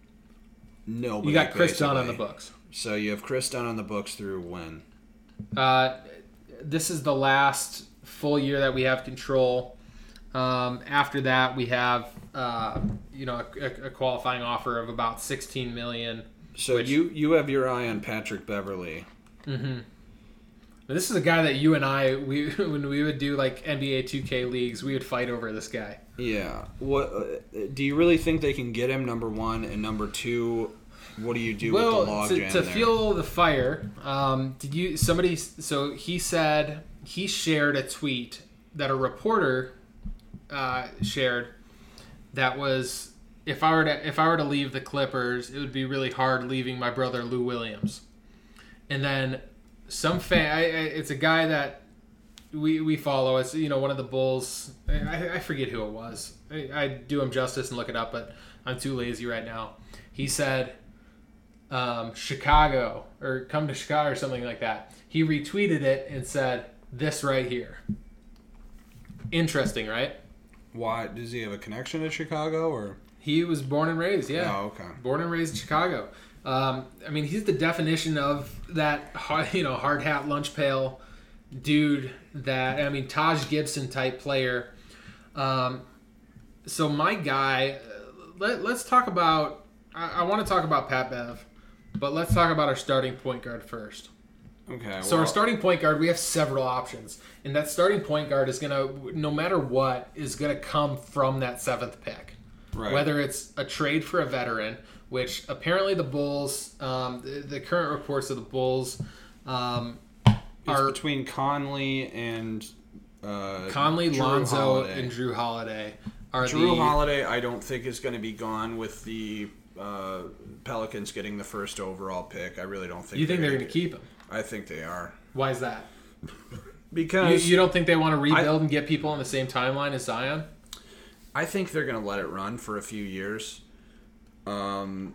nobody. You got Chris Dunn on the basically. books. So you have Chris Dunn on the books through when? Uh, this is the last full year that we have control. Um, after that, we have uh, you know a, a qualifying offer of about sixteen million dollars. So Which- you you have your eye on Patrick Beverly. Mm-hmm. This is a guy that you and I, we when we would do like N B A two K leagues, we would fight over this guy. Yeah. What uh, do you really think they can get him? Number one and number two. What do you do well, with the log to, jam to there? fuel the fire, um, did you somebody? So he said he shared a tweet that a reporter uh, shared that was if I were to if I were to leave the Clippers, it would be really hard leaving my brother Lou Williams. And then some fan, I, I, it's a guy that we we follow. It's you know one of the Bulls. I, I forget who it was. I, I do him justice and look it up, but I'm too lazy right now. He said. Um, Chicago or come to Chicago or something like that. He retweeted it and said this right here. Interesting, right? Why does he have a connection to Chicago or? He was born and raised, yeah. Oh, okay. Born and raised in Chicago. Um, I mean, he's the definition of that, you know, hard hat, lunch pail dude. That I mean, Taj Gibson type player. Um, so my guy, let, let's talk about. I, I want to talk about Pat Bev. But let's talk about our starting point guard first. Okay. So well, our starting point guard, we have several options. And that starting point guard is going to, no matter what, is going to come from that seventh pick. right. Whether it's a trade for a veteran, which apparently the Bulls, um, the, the current reports of the Bulls um, it's are between Conley and uh, Conley, Drew Lonzo, Holiday. and Drew Holiday. Are Drew the, Holiday, I don't think is going to be gone with the uh, Pelicans getting the first overall pick. I really don't think. You think they're going to gonna keep him? I think they are Why is that? because You, you don't think they want to rebuild and get people on the same timeline as Zion? I think they're going to let it run for a few years. Um,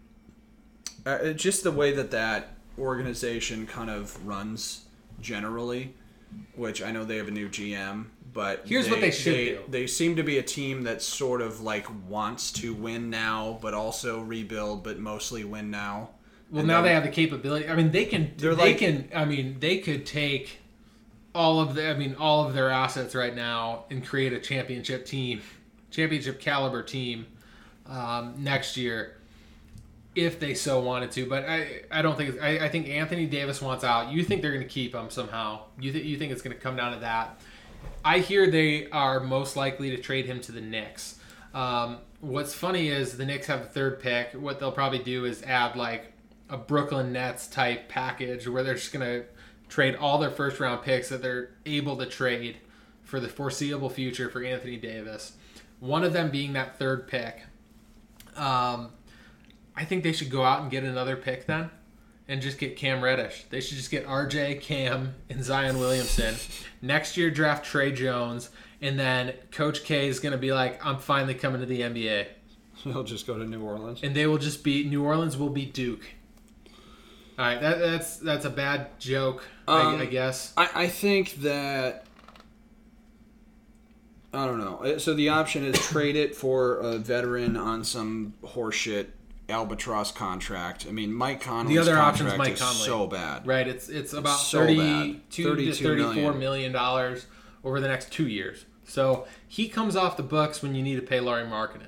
uh, just the way that that organization kind of runs generally, which I know they have a new G M, but Here's what they should they, do. They seem to be a team that sort of like wants to win now, but also rebuild, but mostly win now. Well, And now then- they have the capability. I mean, they can. They're they like- can. I mean, they could take all of the. I mean, all of their assets right now and create a championship team, championship caliber team um, next year. if they so wanted to. But I, I don't think it's, I, I think Anthony Davis wants out. You think they're going to keep him somehow? You think you think it's going to come down to that? I hear they are most likely to trade him to the Knicks. Um, what's funny is the Knicks have the third pick. What they'll probably do is add like a Brooklyn Nets type package where they're just going to trade all their first round picks that they're able to trade for the foreseeable future for Anthony Davis. One of them being that third pick. Um, I think they should go out and get another pick then and just get Cam Reddish. They should just get R J, Cam, and Zion Williamson. Next year, draft Trey Jones, and then Coach K is going to be like, I'm finally coming to the N B A. He'll just go to New Orleans. And they will just be, New Orleans will be Duke. All right, that, that's that's a bad joke, um, I, I guess. I, I think that, I don't know. So the option is trade it for a veteran on some horseshit albatross contract. I mean, Mike Conley's the other contract option's Mike is Conley. so bad. Right, it's it's about So thirty-two bad. to thirty-four million dollars over the next two years. So he comes off the books when you need to pay Lauri Markkanen.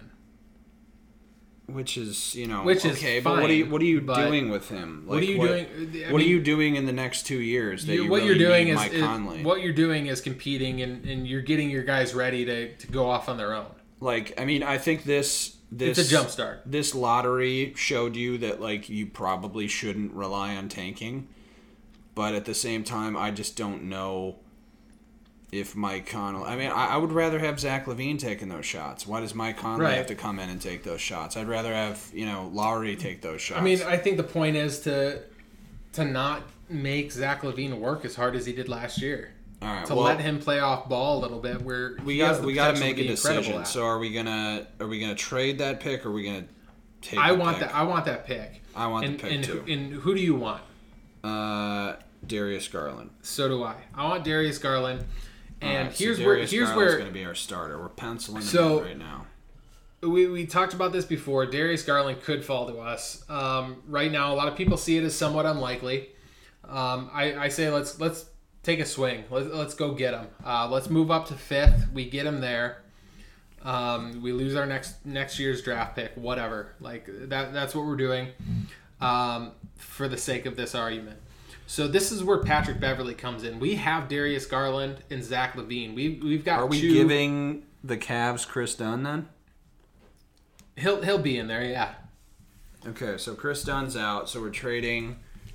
Which is, you know, Which is okay, fine, but what are you what are you but doing with him? Like, what are you what, doing? I what mean, are you doing in the next two years that you, you what really you're doing need is, Mike is Conley? what you're doing is competing, and, and you're getting your guys ready to, to go off on their own. Like, I mean, I think this this It's a jump start. This lottery showed you that like you probably shouldn't rely on tanking, but at the same time, I just don't know if Mike Conley. I mean, I, I would rather have Zach LaVine taking those shots. Why does Mike Conley Right. have to come in and take those shots? I'd rather have, you know, Lowry take those shots. I mean, I think the point is to to not make Zach LaVine work as hard as he did last year. all right, To well, let him play off ball a little bit, where we he has got the we got to potential make a be incredible decision. at. So are we gonna are we gonna trade that pick or are we gonna take? I the want pick? that. I want that pick. I want and, the pick and, too. And who do you want? Uh, Darius Garland. So do I. I want Darius Garland. And All right, so here's where Darius here's Garland's where going to be our starter. We're penciling So- him in right now. we, we talked about this before. Darius Garland could fall to us. Um, right now, a lot of people see it as somewhat unlikely. Um, I, I say let's let's take a swing. Let's let's go get him. Uh, let's move up to fifth. We get him there. Um, we lose our next next year's draft pick. Whatever. Like that. That's what we're doing. Um, for the sake of this argument. So this is where Patrick Beverley comes in. We have Darius Garland and Zach LaVine. We we've got. Are we two, giving the Cavs Chris Dunn then? He'll he'll be in there. Yeah. Okay, so Chris Dunn's out, so we're trading.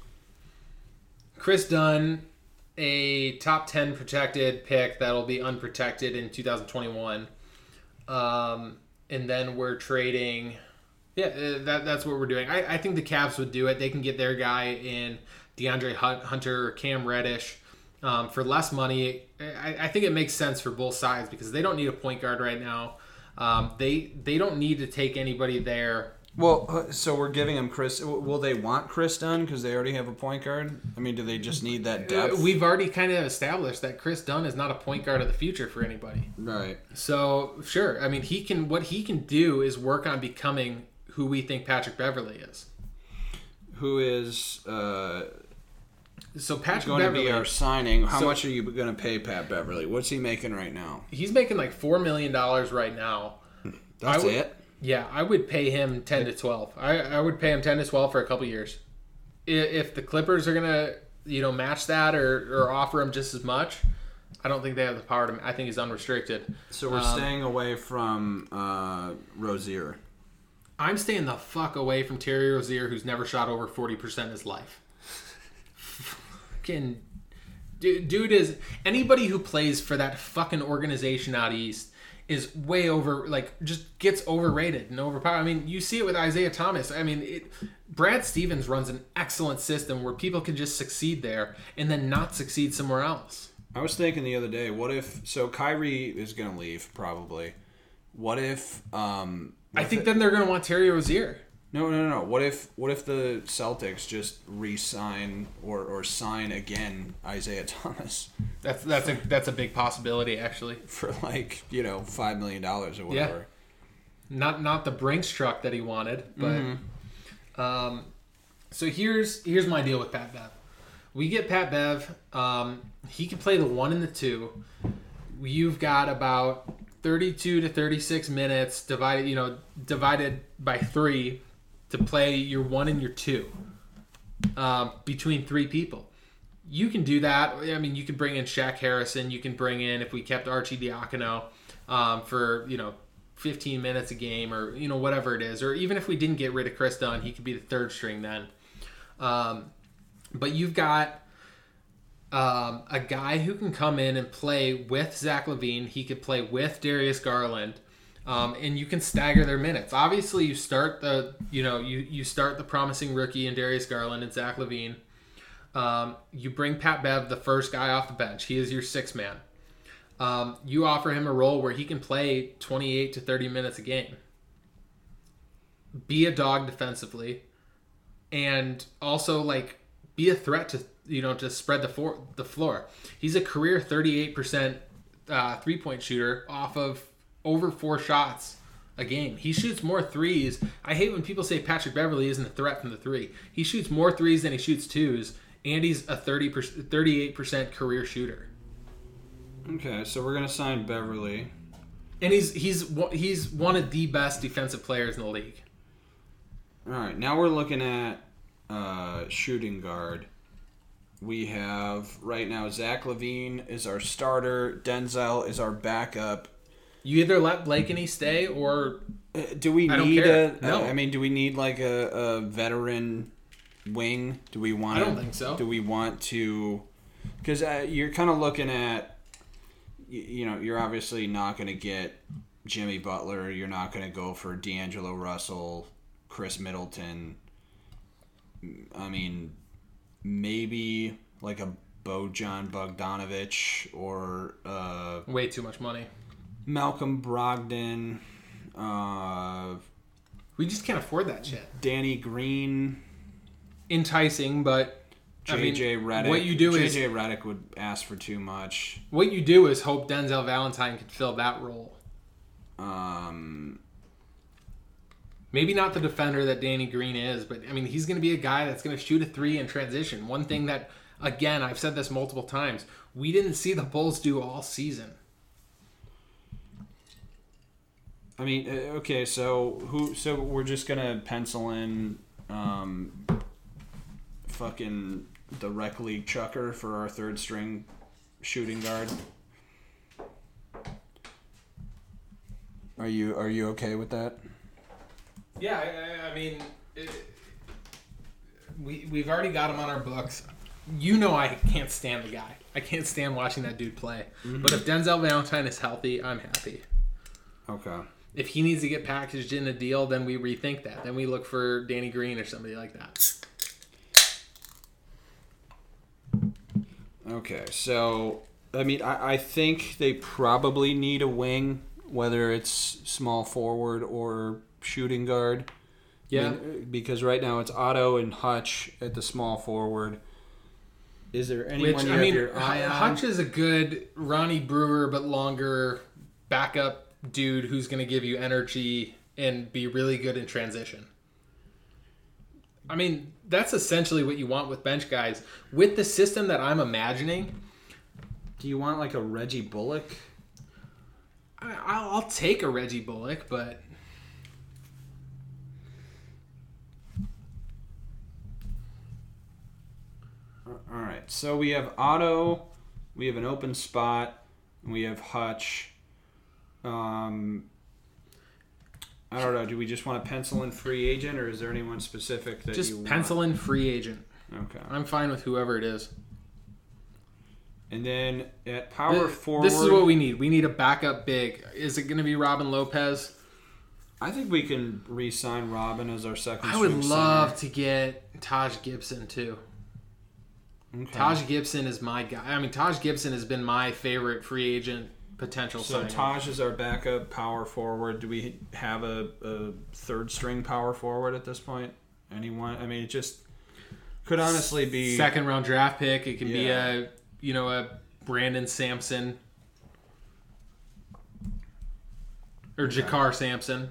Chris Dunn, a top ten protected pick that'll be unprotected in two thousand twenty-one. Um, and then we're trading. Yeah, uh, that that's what we're doing. I, I think the Cavs would do it. They can get their guy in DeAndre Hunter or Cam Reddish um, for less money. I, I think it makes sense for both sides because they don't need a point guard right now. Um, they they don't need to take anybody there. Well, uh, so we're giving him Chris. Will they want Chris Dunn because they already have a point guard? I mean, do they just need that depth? Uh, We've already kind of established that Chris Dunn is not a point guard of the future for anybody. Right. So sure, I mean he can. What he can do is work on becoming who we think Patrick Beverley is. Who is uh, So Patrick going Beverley, to be our signing? How So- much are you going to pay Pat Beverley? What's he making right now? he's making like four million dollars right now. That's I would- it? Yeah, I would pay him ten to twelve. I, I would pay him ten to twelve for a couple years. I- If the Clippers are gonna, you know, match that or, or offer him just as much, I don't think they have the power to. I think he's unrestricted. So we're Um, staying away from uh, Rozier. I'm staying the fuck away from Terry Rozier, who's never shot over forty percent in his life. Fucking dude, dude is anybody who plays for that fucking organization out east is way over, like, just gets overrated and overpowered. I mean, you see it with Isaiah Thomas. I mean, it, Brad Stevens runs an excellent system where people can just succeed there and then not succeed somewhere else. I was thinking the other day, what if... So Kyrie is going to leave, probably. What if... Um, what I if think it- then they're going to want Terry Rozier. No, no, no, no. What if what if the Celtics just re-sign or, or sign again Isaiah Thomas That's that's a that's a big possibility, actually. for like, you know, five million dollars or whatever? Not not the Brinks truck that he wanted, but Mm-hmm. um, so here's here's my deal with Pat Bev. We get Pat Bev. Um, he can play the one and the two. You've got about thirty-two to thirty-six minutes divided, you know, divided by three to play your one and your two um, between three people. You can do that. I mean, you can bring in Shaq Harrison. You can bring in, if we kept Archie Diacono um, for, you know, fifteen minutes a game or, you know, whatever it is. Or even if we didn't get rid of Chris Dunn, he could be the third string then. Um, but you've got um, a guy who can come in and play with Zach LaVine. He could play with Darius Garland. Um, and you can stagger their minutes. Obviously, you start the, you know, you, you start the promising rookie in Darius Garland and Zach LaVine. Um, you bring Pat Bev, the first guy off the bench. He is your sixth man. Um, you offer him a role where he can play twenty-eight to thirty minutes a game. Be a dog defensively. And also, like, be a threat to, you know, to spread the, for- the floor. He's a career thirty-eight percent uh, three-point shooter off of over four shots a game. He shoots more threes. I hate when people say Patrick Beverley isn't a threat from the three. He shoots more threes than he shoots twos. And he's a thirty percent, thirty-eight percent career shooter. Okay, so we're gonna sign Beverley, and he's he's he's one of the best defensive players in the league. All right, now we're looking at uh, shooting guard. We have right now Zach LaVine is our starter. Denzel is our backup. You either let Blakeney stay or uh, do we I need a? No. Uh, I mean, do we need like a, a veteran wing? Do we want? I don't think so. Do we want to? Because uh, you're kind of looking at. You, you know, you're obviously not going to get Jimmy Butler. You're not going to go for D'Angelo Russell, Chris Middleton. I mean, maybe like a Bojan Bogdanovic or uh, way too much money. Malcolm Brogdon. Uh, we just can't afford that shit. Danny Green. Enticing, but J J I mean, Redick. what you do J J is J Redick would ask for too much. What you do is hope Denzel Valentine could fill that role. Um, Maybe not the defender that Danny Green is, but I mean, he's going to be a guy that's going to shoot a three in transition. One thing that, again, I've said this multiple times, we didn't see the Bulls do all season. I mean, okay, so who? So we're just gonna pencil in, um, fucking the rec league chucker for our third string shooting guard. Are you are you okay with that? Yeah, I, I mean, it, we we've already got him on our books. You know, I can't stand the guy. I can't stand watching that dude play. Mm-hmm. But if Denzel Valentine is healthy, I'm happy. Okay. If he needs to get packaged in a deal, then we rethink that. Then we look for Danny Green or somebody like that. Okay, so, I mean, I, I think they probably need a wing, whether it's small forward or shooting guard. Yeah. I mean, because right now it's Otto and Hutch at the small forward. Is there anyone Which, you I have mean, your eye on? Hutch is a good Ronnie Brewer, but longer backup dude who's going to give you energy and be really good in transition. I mean, that's essentially what you want with bench guys. With the system that I'm imagining... Do you want like a Reggie Bullock? I, I'll, I'll take a Reggie Bullock, but... All right, so we have Otto, we have an open spot, and we have Hutch. Um, I don't know. Do we just want to pencil in free agent, or is there anyone specific that just you pencil want? in free agent. Okay. I'm fine with whoever it is. And then at power Th- forward, This is what we need. We need a backup big. Is it going to be Robin Lopez? I think we can re-sign Robin as our second. I would string love center. to get Taj Gibson too. Okay. Taj Gibson is my guy. I mean, Taj Gibson has been my favorite free agent potential So signing. Taj is our backup power forward. Do we have a, a third string power forward at this point? Anyone? I mean, it just could honestly be second round draft pick. It could be Yeah. a you know a Brandon Sampson or Okay. Jakar Sampson.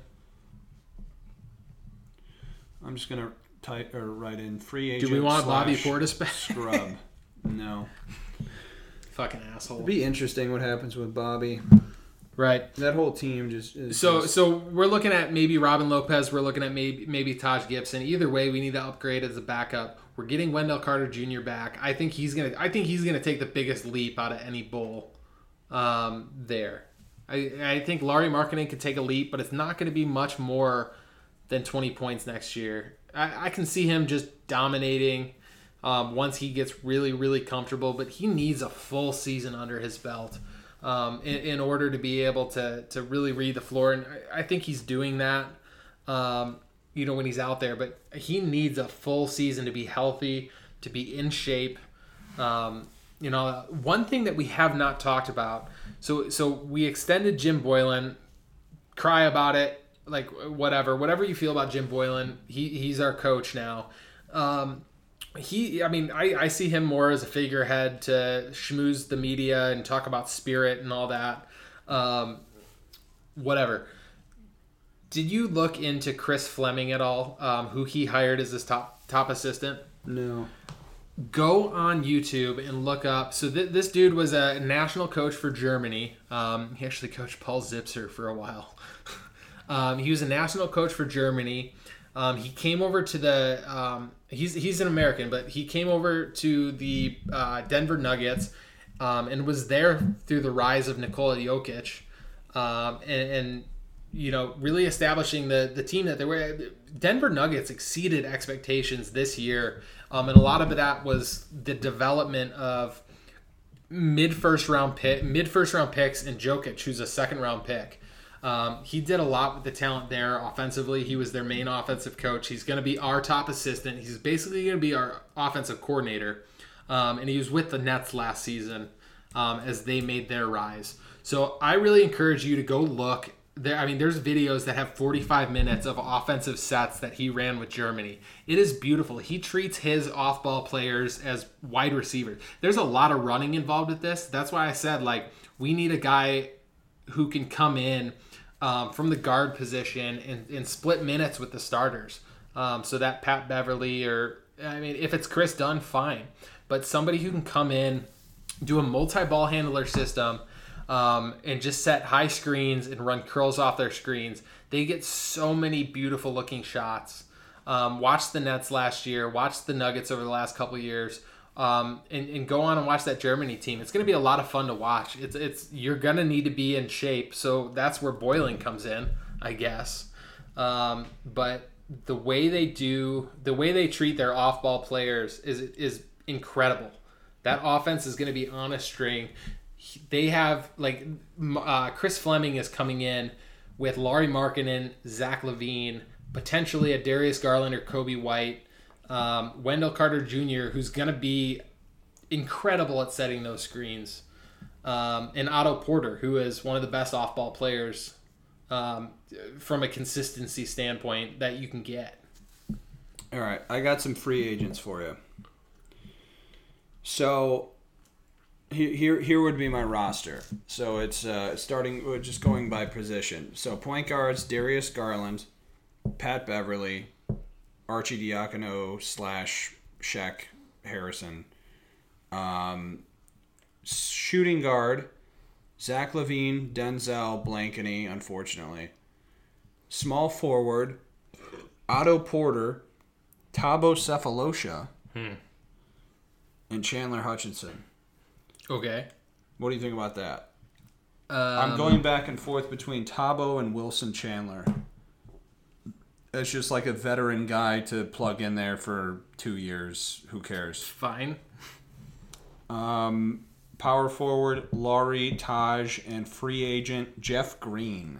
I'm just gonna type or write in free agent. Do we want Bobby slash Portis back? Scrub. No. Fucking asshole. It'd be interesting what happens with Bobby. Right. That whole team just is So just, so we're looking at maybe Robin Lopez. We're looking at maybe maybe Taj Gibson. Either way, we need to upgrade as a backup. We're getting Wendell Carter Junior back. I think he's gonna. I think he's gonna take the biggest leap out of any bowl. Um, there, I I think Larry Markkinen could take a leap, but it's not going to be much more than twenty points next year. I, I can see him just dominating um, once he gets really really comfortable. But he needs a full season under his belt. Um, in, in order to be able to to really read the floor. And I, I think he's doing that, um, you know, when he's out there. But he needs a full season to be healthy, to be in shape. Um, you know, one thing that we have not talked about, so so we extended Jim Boylan, cry about it, like whatever. Whatever you feel about Jim Boylan, he, he's our coach now. Um, He, I mean, I, I see him more as a figurehead to schmooze the media and talk about spirit and all that. Um, whatever. Did you look into Chris Fleming at all, um, who he hired as his top top assistant? no. Go on YouTube and look up. So th- this dude was a national coach for Germany. Um, he actually coached Paul Zipser for a while. um, he was a national coach for Germany. Um, he came over to the um, he's he's an American, but he came over to the uh, Denver Nuggets um, and was there through the rise of Nikola Jokic, um, and, and you know really establishing the the team that they were. Denver Nuggets exceeded expectations this year, um, and a lot of that was the development of mid first round pick, mid first round picks, and Jokic, who's a second round pick. Um, he did a lot with the talent there offensively. He was their main offensive coach. He's going to be our top assistant. He's basically going to be our offensive coordinator. Um, and he was with the Nets last season um, as they made their rise. So I really encourage you to go look. There, I mean, there's videos that have forty-five minutes of offensive sets that he ran with Germany. It is beautiful. He treats his off-ball players as wide receivers. There's a lot of running involved with this. That's why I said, like, we need a guy who can come in Um, from the guard position and, and split minutes with the starters. Um, so that Pat Beverly or, I mean, if it's Chris Dunn, fine. But somebody who can come in, do a multi-ball handler system, um, and just set high screens and run curls off their screens. They get so many beautiful looking shots. Um, watch the Nets last year. Watch the Nuggets over the last couple of years. Um, and, and go on and watch that Germany team. It's going to be a lot of fun to watch. It's it's you're going to need to be in shape, so that's where Boiling comes in, I guess. Um, but the way they do, the way they treat their off-ball players is is incredible. That offense is going to be on a string. They have like uh, Chris Fleming is coming in with Larry Markkinen, Zach LaVine, potentially a Darius Garland or Kobe White. Um, Wendell Carter Junior, who's going to be incredible at setting those screens. Um, and Otto Porter, who is one of the best off-ball players um, from a consistency standpoint that you can get. All right, I got some free agents for you. So he- here here would be my roster. So it's uh, starting just going by position. So point guards, Darius Garland, Pat Beverly, Archie Diacono slash Shaq Harrison. Um, shooting guard, Zach LaVine, Denzel Blankeny, unfortunately. Small forward, Otto Porter, Thabo Cephalosha, Hmm. and Chandler Hutchinson. Okay. What do you think about that? Um, I'm going back and forth between Thabo and Wilson Chandler. It's just like a veteran guy to plug in there for two years. Who cares? Fine. Um, power forward, Laurie, Taj, and free agent Jeff Green.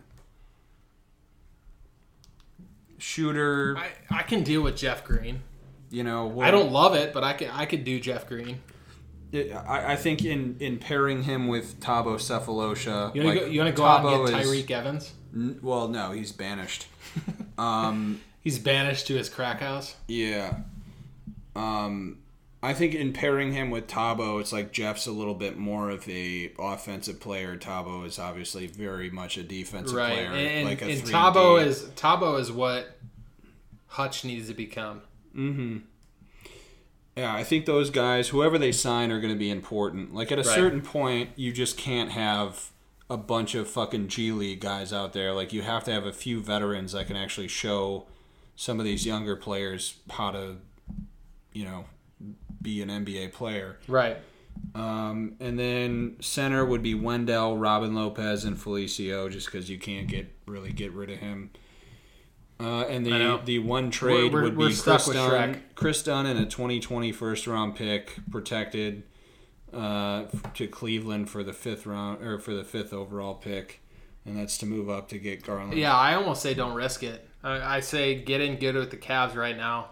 Shooter, I, I can deal with Jeff Green. you know. I don't love it, but I could I could do Jeff Green. It, I, I think in, in pairing him with Thabo Cephalosha, You want to like, go, you want to go out Thabo and get is- Tyreek Evans? N- Well, no, he's banished. Um, He's banished to his crack house. yeah. Um, I think in pairing him with Thabo, it's like Jeff's a little bit more of a offensive player. Thabo is obviously very much a defensive Right, player, and, like a and three Thabo D. is Thabo is what Hutch needs to become. Mm-hmm. Yeah, I think those guys, whoever they sign, are going to be important. Like at a Right. certain point, you just can't have a bunch of fucking G League guys out there. Like, you have to have a few veterans that can actually show some of these younger players how to, you know, be an N B A player. Right. Um, and then center would be Wendell, Robin Lopez, and Felicio, just because you can't get really get rid of him. Uh, and the the one trade we're, we're, would we're be Chris Dunn, Shrek. Chris Dunn and a twenty twenty first round pick protected uh, to Cleveland for the fifth round or for the fifth overall pick, and that's to move up to get Garland. Yeah, I almost say don't risk it. I, I say get in good with the Cavs right now.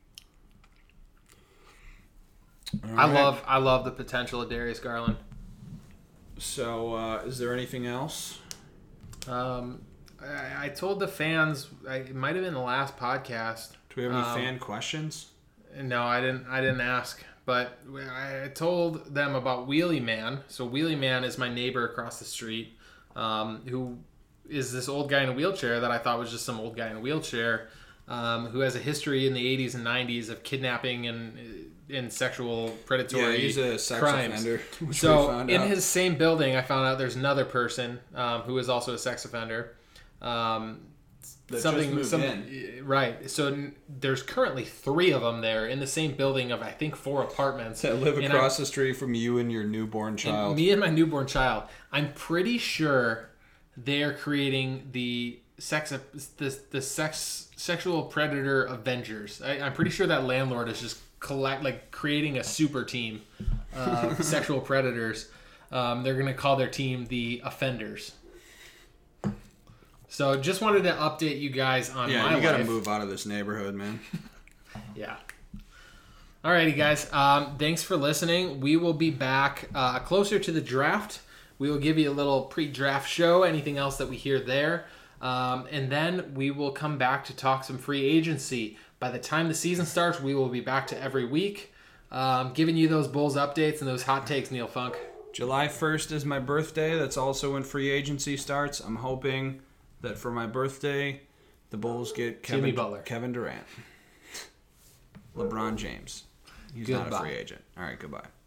All I right. love I love the potential of Darius Garland. So, uh, is there anything else? Um, I, I told the fans. I, it might have been the last podcast. Do we have any Um, fan questions? No, I didn't. I didn't ask, but I told them about Wheelie Man. So Wheelie Man is my neighbor across the street, um, who is this old guy in a wheelchair that I thought was just some old guy in a wheelchair, um, who has a history in the eighties and nineties of kidnapping and and sexual predatory Yeah, he's a sex crimes. offender. which we So found in out. his same building, I found out there's another person um, who is also a sex offender. Um, That something, just moved some, in. right? So n- there's currently three of them there in the same building of I think four apartments that live And across I'm- the street from you and your newborn child. and me and my newborn child. I'm pretty sure they're creating the sex the the sex sexual predator Avengers. I, I'm pretty sure that landlord is just collect like creating a super team of sexual predators. Um, they're gonna call their team the Offenders. So just wanted to update you guys on yeah, my you got to life. move out of this neighborhood, man. Yeah. Alrighty, guys. Um, thanks for listening. We will be back uh, closer to the draft. We will give you a little pre-draft show, anything else that we hear there. Um, and then we will come back to talk some free agency. By the time the season starts, we will be back to every week, um, giving you those Bulls updates and those hot takes, Neil Funk. July first is my birthday. That's also when free agency starts. I'm hoping that for my birthday, the Bulls get Jimmy Kevin, Butler. Kevin Durant, LeBron James. He's not a Goodbye. free agent. All right, goodbye.